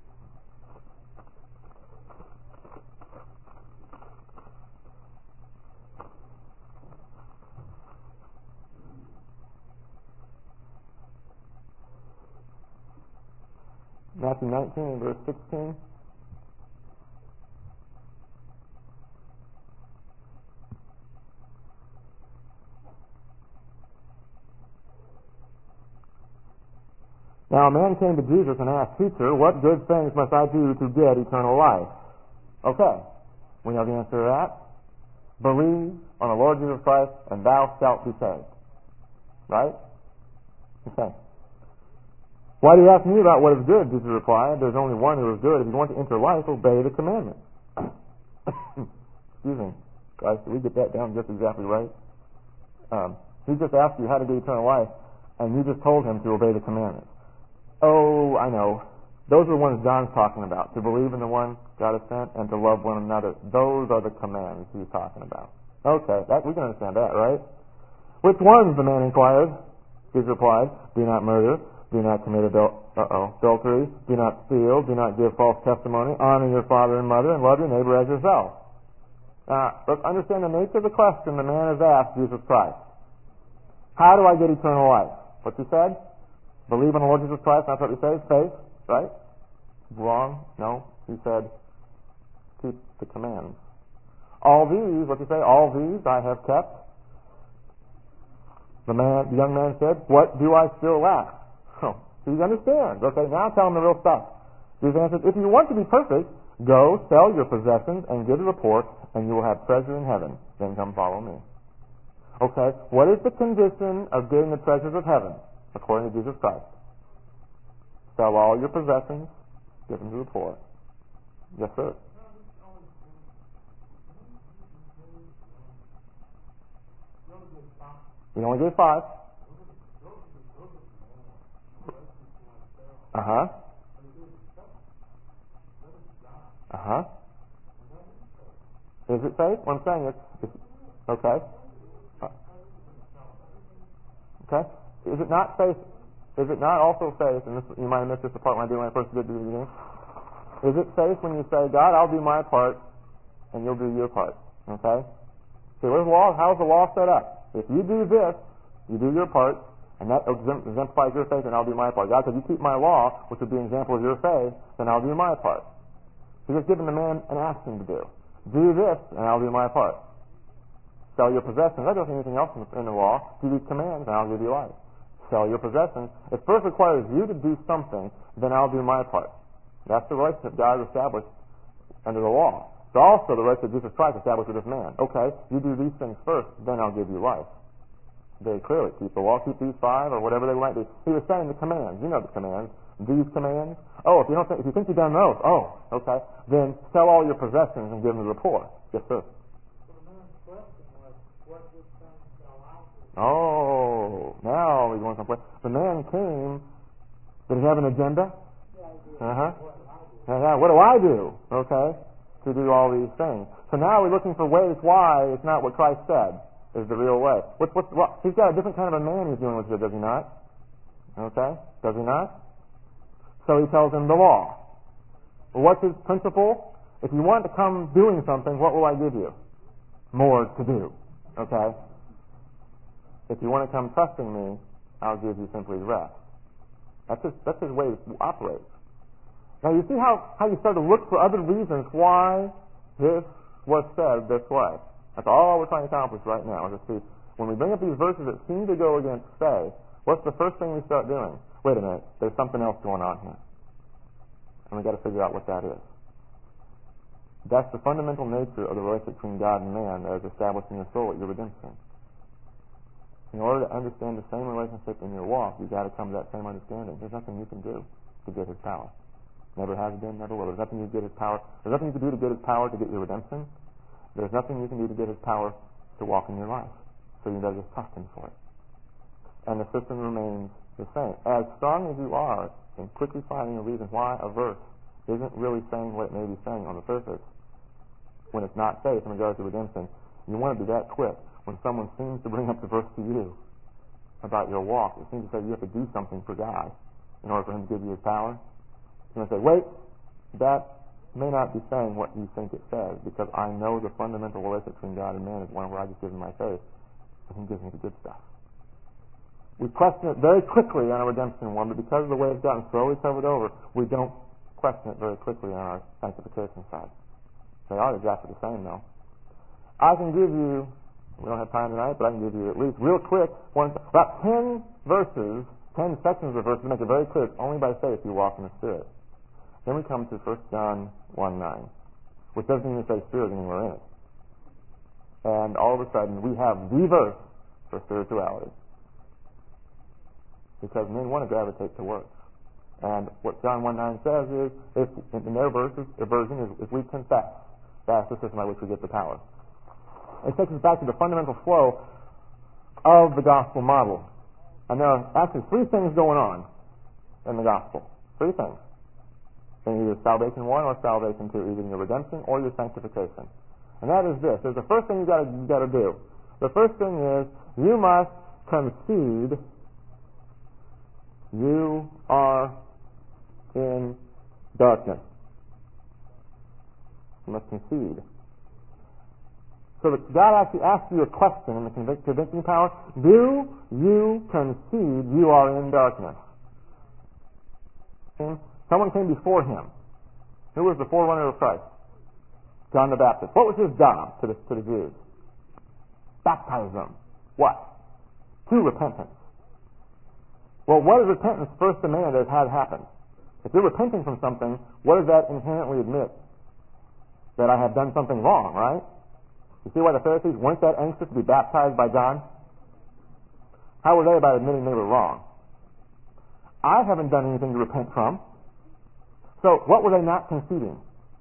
S2: Matthew nineteen, verse sixteen. Now a man came to Jesus and asked, Teacher, what good things must I do to get eternal life? Okay, we know the answer to that. Believe on the Lord Jesus Christ and thou shalt be saved. Right? Okay. Why do you ask me about what is good? Jesus replied, there's only one who is good. If you want to enter life, obey the commandments. Excuse me. Guys, did we get that down just exactly right? Um, he just asked you how to get eternal life, and you just told him to obey the commandments. Oh, I know. Those are the ones John's talking about. To believe in the one God has sent and to love one another. Those are the commands he's talking about. Okay, that, we can understand that, right? Which ones, the man inquired. Jesus replied, do not murder, do not commit adul- uh-oh, adultery, do not steal, do not give false testimony, honor your father and mother, and love your neighbor as yourself. Now, let's understand the nature of the question the man has asked Jesus Christ. How do I get eternal life? What's he said? Believe on the Lord Jesus Christ, that's what he says, faith, right? Wrong? No. He said, keep the commands. All these, what's he say? All these I have kept. The man, the young man said, what do I still lack? Oh, So he understands. Okay, now tell him the real stuff. Jesus answered, if you want to be perfect, go sell your possessions and give a report, and you will have treasure in heaven. Then come follow me. Okay, what is the condition of getting the treasures of heaven, according to Jesus Christ? Sell all your possessions, give them to the poor. Yes, sir. You only gave five. Uh-huh. Uh-huh. Is it faith? What I'm saying is, it's, okay. Okay. Is it not faith? Is it not also faith, and this, you might have missed this part when I did when I first did the beginning. Is it faith when you say, God, I'll do my part, and you'll do your part? Okay? See, where's the law? How's the law set up? If you do this, you do your part, and that exemplifies your faith, and I'll do my part. God said, you keep my law, which would be an example of your faith, then I'll do my part. He's just giving the man an action to do. Do this, and I'll do my part. Sell your possessions. That doesn't mean anything else in the law. Do these commands, and I'll give you life. Sell your possessions. It first requires you to do something, then I'll do my part. That's the relationship God established under the law. It's also the relationship Jesus Christ established with this man. Okay, you do these things first, then I'll give you life. Very clearly, keep the law, keep these five, or whatever they might be. He was saying the commands. You know the commands. These commands. Oh, if you don't think, if you think you've done those, oh, okay, then sell all your possessions and give them to the poor. Yes, sir. Oh, now we're going someplace. The man came. Did he have an agenda? Uh huh. Yeah, what do I do? Okay, to do all these things. So now we're looking for ways why it's not what Christ said is the real way. What, what, what, he's got a different kind of a man he's dealing with here, does he not? Okay, does he not? So he tells him the law. Well, what's his principle? If you want to come doing something, what will I give you? More to do. Okay? If you want to come trusting me, I'll give you simply rest. That's his, that's his way to operate. Now you see how, how you start to look for other reasons why this was said this way. That's all we're trying to accomplish right now. Is to see, when we bring up these verses that seem to go against faith, what's the first thing we start doing? Wait a minute, there's something else going on here. And we've got to figure out what that is. That's the fundamental nature of the relationship between God and man that is established in your soul at your redemption. In order to understand the same relationship in your walk, you've got to come to that same understanding. There's nothing you can do to get his power. Never has been, never will. There's nothing you can get his power. There's nothing you can do to get his power to get your redemption. There's nothing you can do to get his power to walk in your life. So you better just trust him for it. And the system remains the same. As strong as you are in quickly finding a reason why a verse isn't really saying what it may be saying on the surface, when it's not faith in regards to redemption, you want to be that quick. When someone seems to bring up the verse to you about your walk, it seems to say you have to do something for God in order for him to give you his power. You're going to say, wait, that may not be saying what you think it says, because I know the fundamental relationship between God and man is one where I just give him my faith and he gives me the good stuff. We question it very quickly on our redemption one, but because of the way it's gotten slowly covered over, we don't question it very quickly on our sanctification side. They are exactly the same, though. I can give you, we don't have time tonight, but I can give you at least real quick, one, about ten verses, ten sections of verses to make it very clear it's only by faith you walk in the Spirit. Then we come to First John one nine, which doesn't even say Spirit anywhere in it. And all of a sudden, we have the verse for spirituality. Because men want to gravitate to works. And what John one nine says is, if in their verses, their version is, if we confess, that's the system by which we get the power. It takes us back to the fundamental flow of the gospel model. And there are actually three things going on in the gospel. Three things. In either salvation one or salvation two, either your redemption or your sanctification. And that is this. There's the first thing you got you got to do. The first thing is you must concede you are in darkness. You must concede. So that God actually asks you a question in the convic- convicting power. Do you concede you are in darkness? Okay. Someone came before him. Who was the forerunner of Christ? John the Baptist. What was his job to the, to the Jews? Baptize them. What? To repentance. Well, what does repentance first demand as had happened? If you're repenting from something, what does that inherently admit? That I have done something wrong, right? You see why the Pharisees weren't that anxious to be baptized by John? How were they about admitting they were wrong? I haven't done anything to repent from. So what were they not conceding?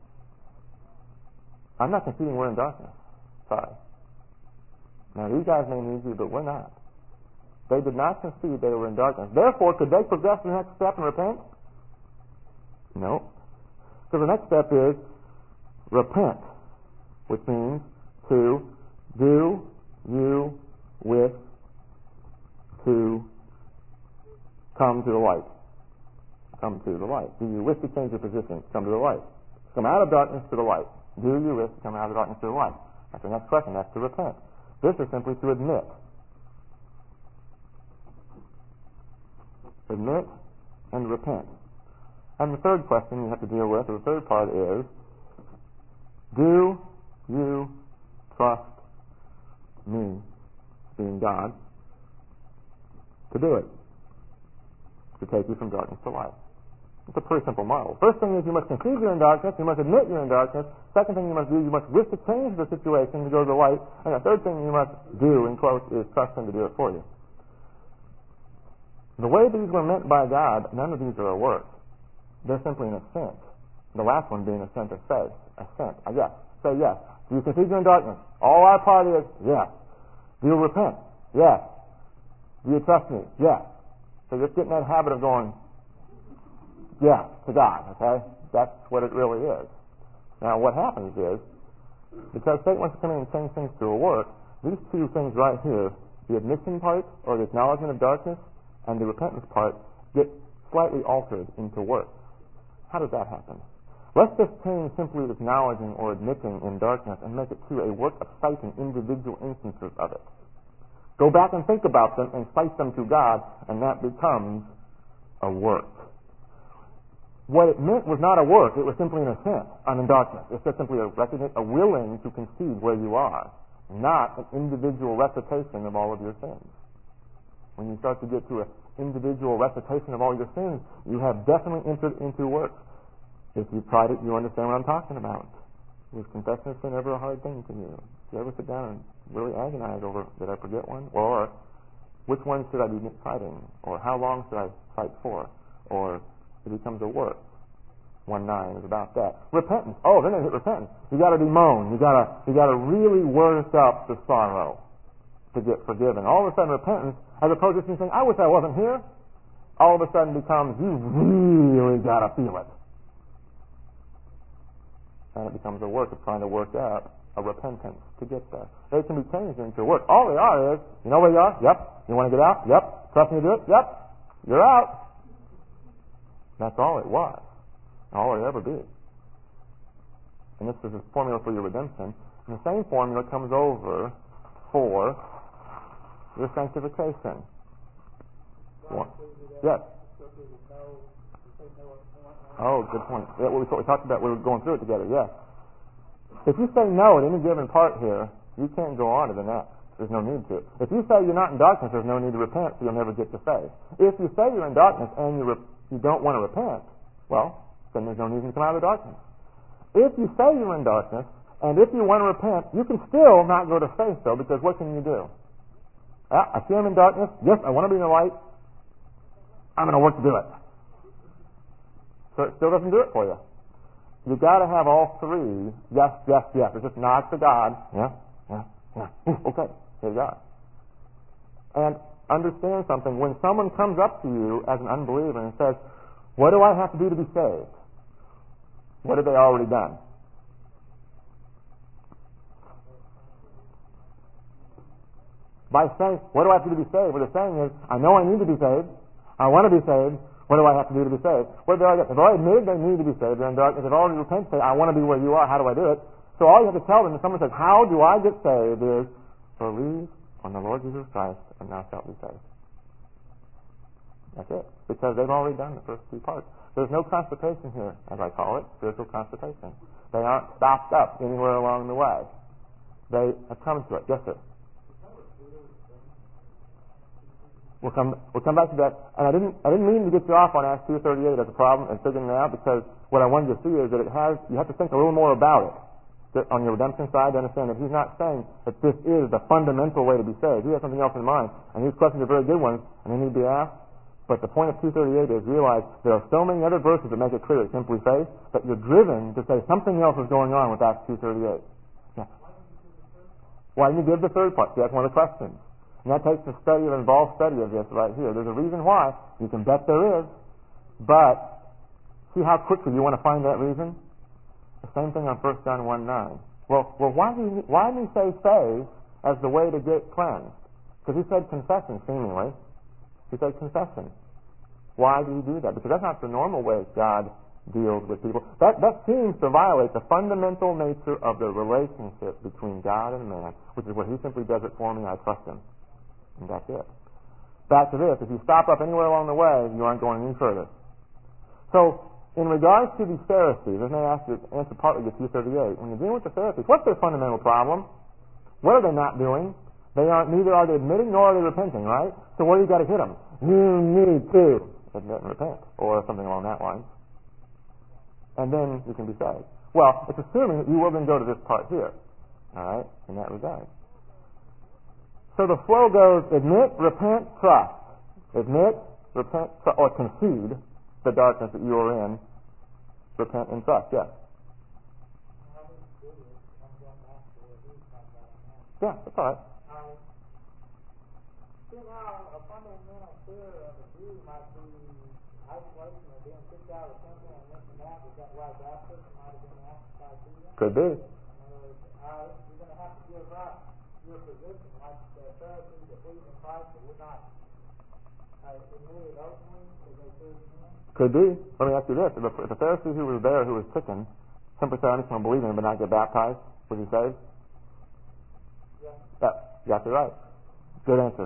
S2: I'm not conceding we're in darkness. Sorry. Now, these guys may need you, but we're not. They did not concede they were in darkness. Therefore, could they progress to the next step and repent? No. So the next step is repent, which means to do you wish to come to the light. Come to the light. Do you wish to change your position? Come to the light. Come out of darkness to the light. Do you wish to come out of darkness to the light? That's the next question. That's to repent. This is simply to admit. Admit and repent. And the third question you have to deal with, or the third part is, do you trust me, being God, to do it? To take you from darkness to light. It's a pretty simple model. First thing is you must concede you're in darkness, you must admit you're in darkness. Second thing you must do, you must wish to change the situation to go to the light. And the third thing you must do, in quotes, is trust him to do it for you. The way these were meant by God, none of these are a work. They're simply an assent. The last one being assent of faith. Assent. Uh, yes. Say yes. Do you concede you're in darkness? All our part is yes. Do you repent? Yes. Do you trust me? Yes. So just get in that habit of going, yes, to God, okay? That's what it really is. Now what happens is, because Satan wants to come in and change things to a work, these two things right here, the admission part, or the acknowledgement of darkness, and the repentance part, get slightly altered into works. How does that happen? Let's just change simply acknowledging or admitting in darkness and make it to a work of citing individual instances of it. Go back and think about them and cite them to God, and that becomes a work. What it meant was not a work, it was simply an assent on in darkness. It's just simply a, recognition, a willing to concede where you are, not an individual recitation of all of your sins. When you start to get to an individual recitation of all your sins, you have definitely entered into work. If you've tried it, you understand what I'm talking about. Was confession of sin ever a hard thing to you? Do you ever sit down and really agonize over, did I forget one? Or, which one should I be citing? Or, how long should I cite for? Or, it becomes a work. one nine is about that. Repentance. Oh, then it hit repentance. You got to bemoan. You got to you got to really work up the sorrow to get forgiven. All of a sudden, repentance, as opposed to saying, "I wish I wasn't here," all of a sudden becomes, you really got to feel it. And it becomes a work of trying to work out a repentance to get there. They can be changed into work. All they are is, you know where you are? Yep. You want to get out? Yep. Trust me to do it? Yep. You're out. That's all it was. All it'll ever be. And this is a formula for your redemption. And the same formula comes over for your sanctification. One. Yes. Oh, good point. Yeah, we, we talked about, we were going through it together, yes. If you say no at any given part here, you can't go on to the next. There's no need to. If you say you're not in darkness, there's no need to repent, so you'll never get to faith. If you say you're in darkness and you, re- you don't want to repent, well, then there's no need to come out of the darkness. If you say you're in darkness, and if you want to repent, you can still not go to faith, though, because what can you do? Ah, I see I'm in darkness. Yes, I want to be in the light. I'm going to work to do it. So it still doesn't do it for you. You've got to have all three. Yes, yes, yes. It's just nods to God. Yeah, yeah, yeah. Ooh, okay, here you are. And understand something. When someone comes up to you as an unbeliever and says, what do I have to do to be saved? What have they already done? By saying, what do I have to do to be saved? What they're saying is, I know I need to be saved. I want to be saved. What do I have to do to be saved? Well, they've already admitted they need to be saved. They're in darkness. They've already repented. Say, I want to be where you are. How do I do it? So all you have to tell them, if someone says, how do I get saved, is believe on the Lord Jesus Christ and thou shalt be saved. That's it. Because they've already done the first two parts. There's no constipation here, as I call it, spiritual constipation. They aren't stopped up anywhere along the way. They have come to it. Yes, sir. We'll come we'll come back to that. And I didn't I didn't mean to get you off on Acts two thirty-eight as a problem and figuring it out, because what I wanted you to see is that it has you have to think a little more about it on your redemption side to understand that he's not saying that this is the fundamental way to be saved. He has something else in mind, and these questions are very good ones, and they need to be asked. But the point of two thirty-eight is realize there are so many other verses that make it clear it's simply faith that you're driven to say something else is going on with Acts two thirty-eight. Yeah. Why didn't you give the third part? See, that's one of the questions. And that takes a study, an involved study of this right here. There's a reason why. You can bet there is. But see how quickly you want to find that reason? The same thing on First John one nine. Well, well, why do you, why did he say faith as the way to get cleansed? Because he said confession, seemingly. He said confession. Why did he do that? Because that's not the normal way God deals with people. That that seems to violate the fundamental nature of the relationship between God and man, which is where he simply does it for me, I trust him. And that's it. Back to this, if you stop up anywhere along the way, you aren't going any further. So, in regards to the Pharisees, let me ask you, answer partly to two thirty-eight. When you're dealing with the Pharisees, what's their fundamental problem? What are they not doing? They aren't, neither are they admitting nor are they repenting, right? So where do you got to hit them? You need to admit and repent, or something along that line. And then you can be saved. Well, it's assuming that you will then go to this part here, all right, in that regard. So the flow goes admit, repent, trust. Admit, repent, tr- or concede the darkness that you are in. Repent and trust, yes. Yeah, that's all right.
S1: See now, a fundamental fear of a Jew might be isolation or being kicked out of the temple and this and that. Is that why baptism might have been asked by Peter?
S2: Could be.
S1: In other words, uh, you're going to have to give up your position, like the Pharisees that believed in Christ but would not uh, admit it openly because they feared men.
S2: Could be. Let me ask you this: if the, if the Pharisee who was there, who was chicken, simply said, "I'm just going to believe in him but not get baptized," was he saved?
S1: Yeah.
S2: That's exactly right. Good answer.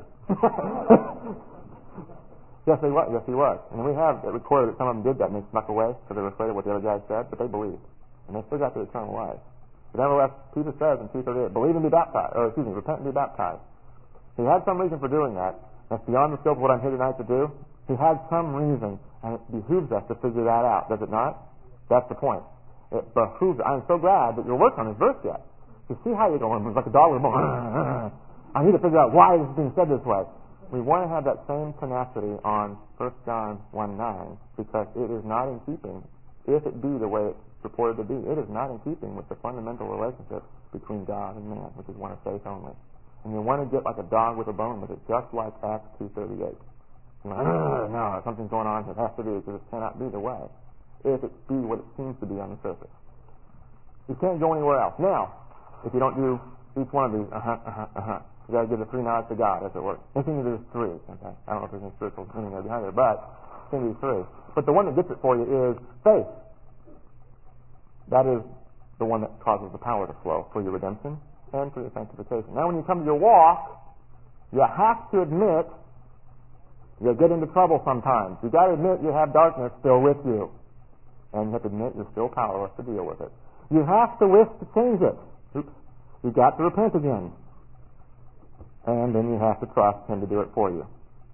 S2: Yes, he was. Yes, he was. And we have it recorded that some of them did that and they snuck away because they were afraid of what the other guy said, but they believed. And they still got their eternal life. But nevertheless, Peter says in two thirty-eight, believe and be baptized, or excuse me, repent and be baptized. He had some reason for doing that. That's beyond the scope of what I'm here tonight to do. He had some reason, and it behooves us to figure that out, does it not? That's the point. It behooves. I'm so glad that you're working on this verse yet. You see how you're going, it's like a dog with a bone. I need to figure out why this is being said this way. We want to have that same tenacity on First John one nine because it is not in keeping, if it be the way it's reported to be, it is not in keeping with the fundamental relationship between God and man, which is one of faith only. And you want to get like a dog with a bone with it, just like Acts two thirty-eight. Like, no, something's going on. It has to be because it cannot be the way if it be what it seems to be on the surface. You can't go anywhere else. Now, if you don't do each one of these, uh-huh, uh-huh, uh-huh, you got to give the three nods to God, as it were. Anything to do is three. Okay, I don't know if there's any spiritual meaning there behind it, but it's going to be three. But the one that gets it for you is faith. That is the one that causes the power to flow for your redemption and for your sanctification. Now, when you come to your walk, you have to admit you get into trouble sometimes. You got to admit you have darkness still with you, and you have to admit you're still powerless to deal with it. You have to wish to change it. Oops. You got to repent again. And then you have to trust Him to do it for you.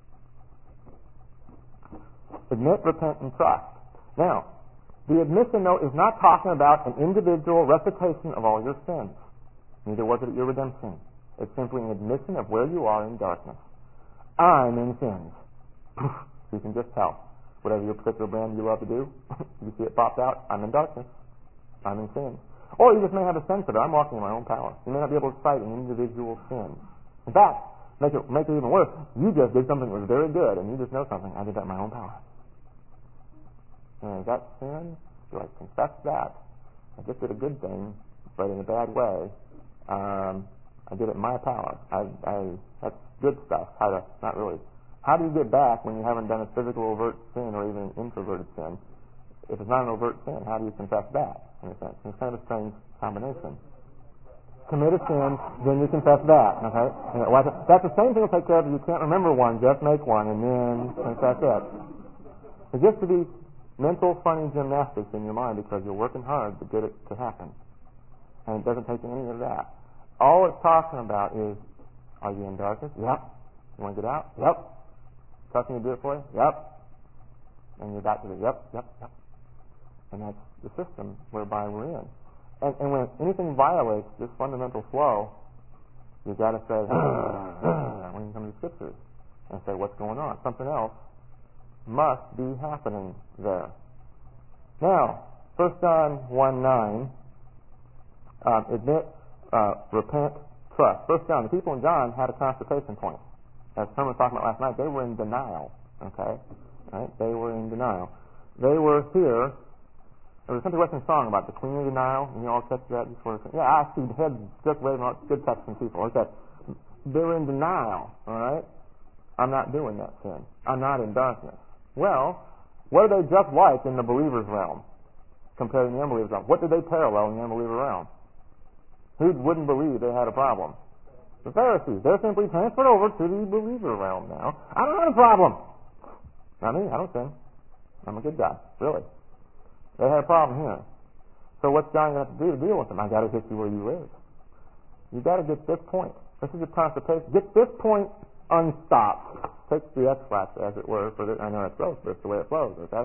S2: Admit, repent, and trust. Now, the admission, though, is not talking about an individual recitation of all your sins. Neither was it at your redemption. It's simply an admission of where you are in darkness. I'm in sins. You can just tell. Whatever your particular brand you love to do, you see it popped out, I'm in darkness. I'm in sin. Or you just may have a sense of it. I'm walking in my own power. You may not be able to cite an individual sin. In fact, make it make it even worse. You just did something that was very good, and you just know something. I did that in my own power. And is that sin? Do I confess that? I just did a good thing, but in a bad way. Um, I did it in my power. I, I that's good stuff. How to not really. How do you get back when you haven't done a physical overt sin or even an introverted sin? If it's not an overt sin, how do you confess that? In a sense, it's kind of a strange combination. Commit a sin, then you confess that. Okay, and that's the same thing will take care of if you can't remember one. Just make one and then confess it. It gets to be mental funny gymnastics in your mind because you're working hard to get it to happen, and it doesn't take any of that. All it's talking about is, are you in darkness? Yep. You want to get out? Yep. Trust me to do it for you? Yep. And your doctor says, yep, yep, yep. And that's the system whereby we're in. And, and when anything violates this fundamental flow, you've got to say, when you come to the scriptures, and say, what's going on? Something else must be happening there. Now, First John one nine, um, admit, uh, repent, trust. First John, the people in John had a constipation point. As Herman was talking about last night, they were in denial. Okay? Right? They were in denial. They were here. There was a country western song about the Queen of Denial, and you all catch that before. Yeah, I see heads just waving out. Good text from people. Okay. They were in denial. All right? I'm not doing that sin. I'm not in darkness. Well, what are they just like in the believer's realm compared to the unbeliever's realm? What did they parallel in the unbeliever realm? Who wouldn't believe they had a problem? The Pharisees. They're simply transferred over to the believer realm now. I don't have a problem. Not me. I don't sin. I'm a good guy. Really. They had a problem here. So what's John going to have to do to deal with them? I got to get you where you live. You got to get this point. This is a constipation. Get this point unstopped. Take the X-lax, as it were. For the, I know it's gross, but it's the way it flows. Okay.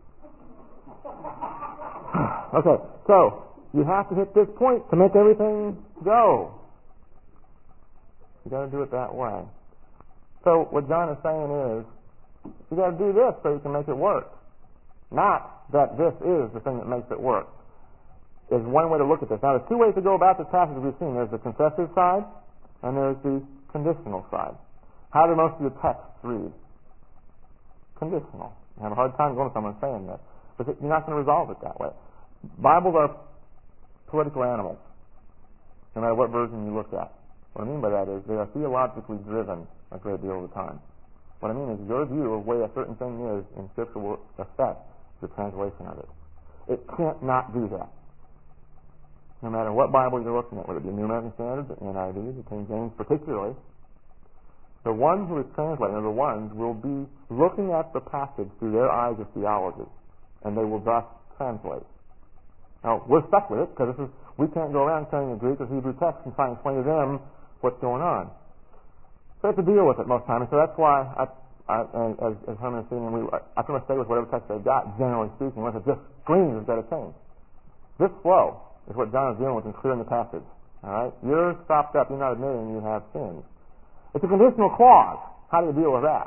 S2: Okay. So you have to hit this point to make everything go. You got to do it that way. So what John is saying is, you got to do this so you can make it work. Not that this is the thing that makes it work. Is one way to look at this. Now, there's two ways to go about this passage we've seen. There's the confessive side, and there's the conditional side. How do most of your texts read? Conditional. You have a hard time going to someone saying this, but you're not going to resolve it that way. Bibles are political animals, no matter what version you look at. What I mean by that is they are theologically driven a great deal of the time. What I mean is your view of the way a certain thing is in Scripture will affect the translation of it. It can't not do that. No matter what Bible you're looking at, whether it be New American Standard, the N I V, the King James particularly, the one who is translating, or the ones, will be looking at the passage through their eyes of theology, and they will thus translate. Now, we're stuck with it, because this is, we can't go around carrying a Greek or Hebrew text and try and explain to them what's going on. So we have to deal with it most times, and so that's why, I, I, as, as Herman is saying, we, I pretty much stay with whatever text they've got, generally speaking, unless it just screams it's got to change. This flow is what John is dealing with in clearing the passage. All right? You're stopped up, you're not admitting you have sinned. It's a conditional clause. How do you deal with that?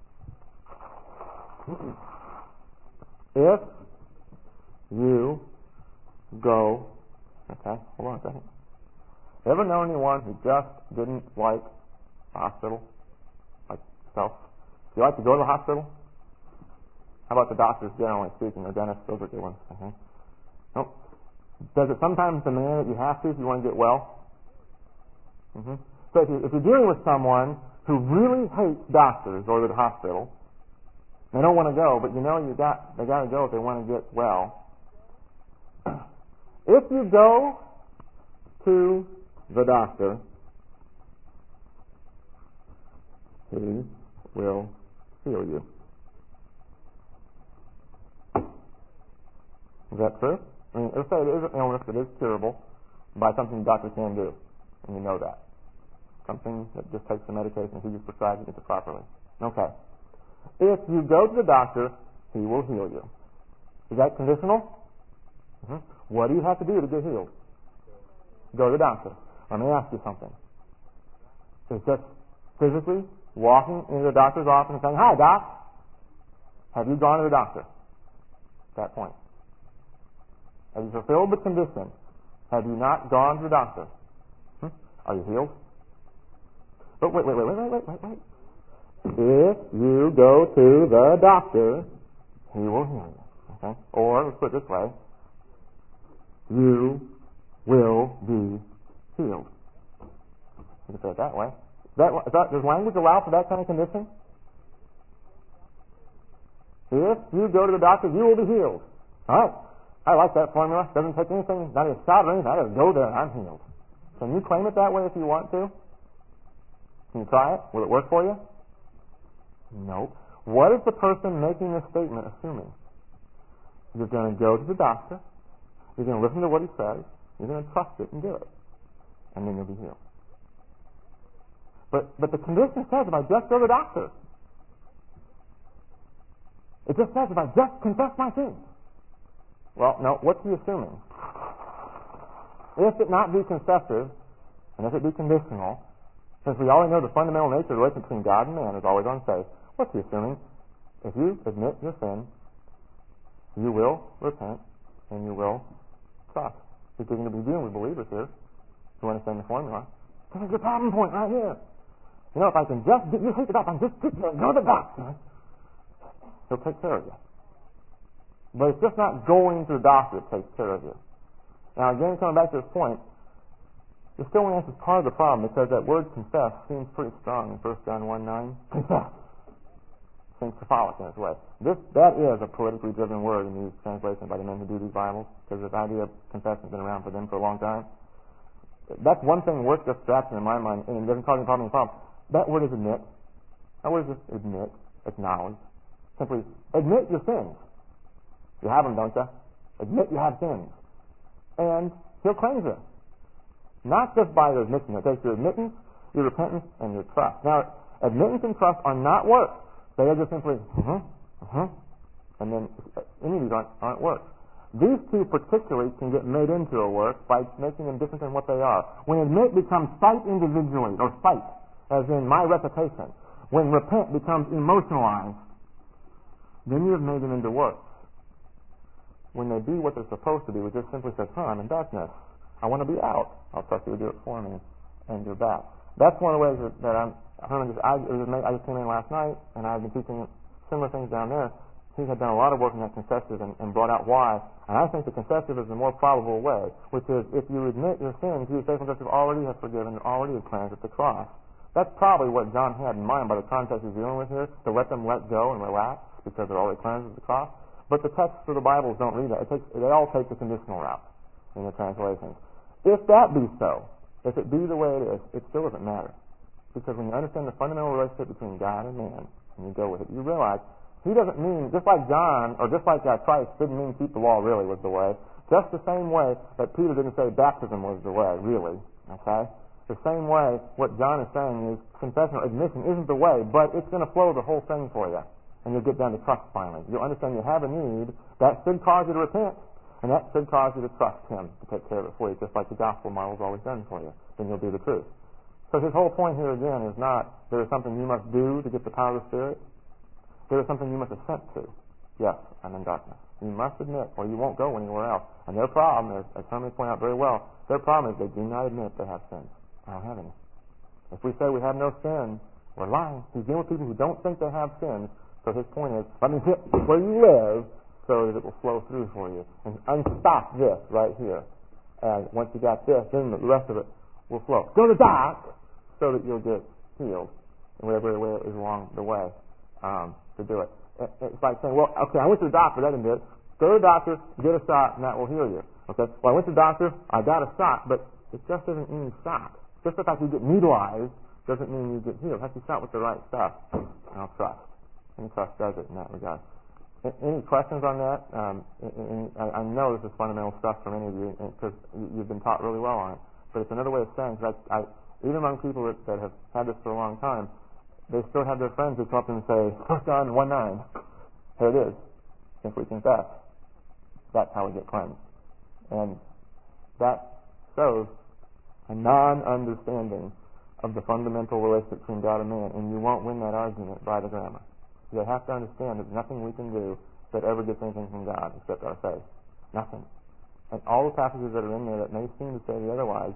S2: If you go, okay, hold on a second. Ever know anyone who just didn't like the hospital? Like yourself? Do you like to go to the hospital? How about the doctors, generally speaking, or dentists? Those are good ones. Okay. Nope. Does it sometimes demand that you have to if you want to get well? Mm-hmm. So if, you, if you're dealing with someone who really hates doctors or the hospital, they don't want to go, but you know you got they got to go if they want to get well. If you go to the doctor, he will heal you. Is that true? I mean, let's say it is an illness that is curable by something the doctor can do, and you know that. Something that just takes the medication if he just prescribes it properly. Okay. If you go to the doctor, he will heal you. Is that conditional? Mm-hmm. What do you have to do to get healed? Go to the doctor. Let me ask you something. Is just physically walking into the doctor's office and saying, "Hi, doc. Have you gone to the doctor?" At that point. Have you fulfilled the condition? Have you not gone to the doctor? Hmm? Are you healed? But wait, wait, wait, wait, wait, wait, wait, wait. If you go to the doctor, he will heal you. Okay? Or, let's put it this way, you will be healed. You can say it that way. That, that, does language allow for that kind of condition? If you go to the doctor, you will be healed. All right. I like that formula. Doesn't take anything, not even shot or anything. I just go there and I'm healed. Can you claim it that way if you want to? Can you try it? Will it work for you? No. What is the person making this statement assuming? You're going to go to the doctor. You're going to listen to what he says. You're going to trust it and do it. And then you'll be healed. But but the condition says, if I just go to the doctor, It just says if I just confess my sins. Well, no, what's he assuming? If it not be confessive, and if it be conditional, since we already know the fundamental nature of the relation between God and man is always unsafe, what's he assuming? If you admit your sin, you will repent, and you will trust. He's going to be dealing with believers here who understand the formula. This is the problem point right here. You know, if I can just get you hooked up, I can just get you, go to the doctor. He'll take care of you. But it's just not going to the doctor that takes care of you. Now, again, coming back to this point, it still only answers part of the problem because that word confess seems pretty strong in First John one nine. Confess. Seems symbolic in its way. This, that is a politically driven word in these translations by the men who do these Bibles, because the idea of confession has been around for them for a long time. That's one thing worth just scratching in my mind, and it doesn't cause any problem. problem. That word is admit. That word is just admit, acknowledge. Simply admit your sins. You have them, don't you? Admit you have sins. And he'll cleanse them. Not just by your admission. It takes your admittance, your repentance, and your trust. Now, admittance and trust are not works. They are just simply, uh-huh, uh-huh, and then any of these aren't, aren't works. These two particularly can get made into a work by making them different than what they are. When admit becomes sight individually, or sight, as in my reputation, when repent becomes emotionalized, then you have made them into works. When they be what they're supposed to be, which just simply says, huh, I'm in darkness. I want to be out. I'll trust you to do it for me, and you're back. That's one of the ways that, that I'm, Herman just, I, it was, I just came in last night, and I've been teaching similar things down there. He had done a lot of work in that confessive and, and brought out why. And I think the confessive is the more probable way, which is if you admit your sins, you say confessive already have forgiven, already have cleansed at the cross. That's probably what John had in mind by the context he's dealing with here, to let them let go and relax because they're already cleansed at the cross. But the texts of the Bibles don't read that. It takes, they all take the conditional route in the translations. If that be so, if it be the way it is, it still doesn't matter. Because when you understand the fundamental relationship between God and man, and you go with it, you realize he doesn't mean, just like John, or just like uh, Christ didn't mean keep the law really was the way, just the same way that Peter didn't say baptism was the way, really. Okay? The same way, what John is saying is confession or admission isn't the way, but it's going to flow the whole thing for you. And you'll get down to trust finally. You'll understand you have a need. That should cause you to repent. And that should cause you to trust him to take care of it for you, just like the gospel model's always done for you. Then you'll do the truth. So his whole point here again is not there is something you must do to get the power of the Spirit. There is something you must assent to. Yes, I'm in darkness. You must admit, or you won't go anywhere else. And their problem, as, as Herman pointed out very well, their problem is they do not admit they have sins. I don't have any. If we say we have no sin, we're lying. He's dealing with people who don't think they have sins. So his point is, let me hit where you live so that it will flow through for you. And unstop this right here. And once you got this, then the rest of it will flow. Go to the doc so that you'll get healed in whatever way is along the way um, to do it. It's like saying, well, okay, I went to the doctor, that didn't do it. Go to the doctor, get a shot, and that will heal you. Okay? Well, I went to the doctor, I got a shot, but it just doesn't mean shot. Just the fact you get needleized doesn't mean you get healed. It has to be shot with the right stuff. I'll trust. And trust does it in that regard. Any questions on that? Um, I know this is fundamental stuff for many of you because you've been taught really well on it. But it's another way of saying, because I, I, even among people that, that have had this for a long time, they still have their friends who come up and say, First John one nine, here it is, simply confess. That's how we get cleansed. And that shows a non-understanding of the fundamental relationship between God and man, and you won't win that argument by the grammar. You have to understand that nothing we can do that ever gets anything from God except our faith. Nothing. And all the passages that are in there that may seem to say the otherwise,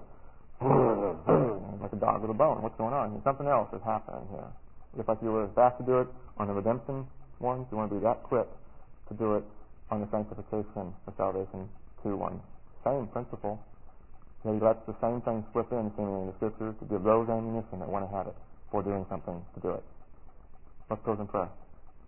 S2: like a dog with a bone. What's going on? Something else is happening here. Just like you were fast to do it on the redemption ones, you want to be that quick to do it on the sanctification or salvation two ones. Same principle. He lets the same thing slip in seemingly in the scriptures to give those ammunition that want to have it for doing something to do it. Let's close in prayer.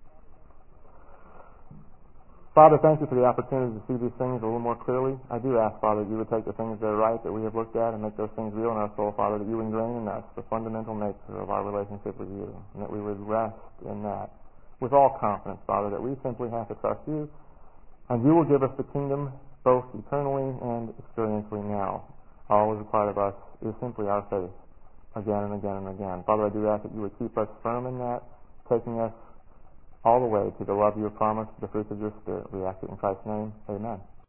S2: Father, thank you for the opportunity to see these things a little more clearly. I do ask, Father, that you would take the things that are right that we have looked at and make those things real in our soul, Father, that you ingrain in us the fundamental nature of our relationship with you, and that we would rest in that with all confidence, Father, that we simply have to trust you, and you will give us the kingdom both eternally and experientially now. All is required of us is simply our faith, again and again and again. Father, I do ask that you would keep us firm in that, taking us all the way to the love you have promised, the fruits of your Spirit. We ask it in Christ's name. Amen.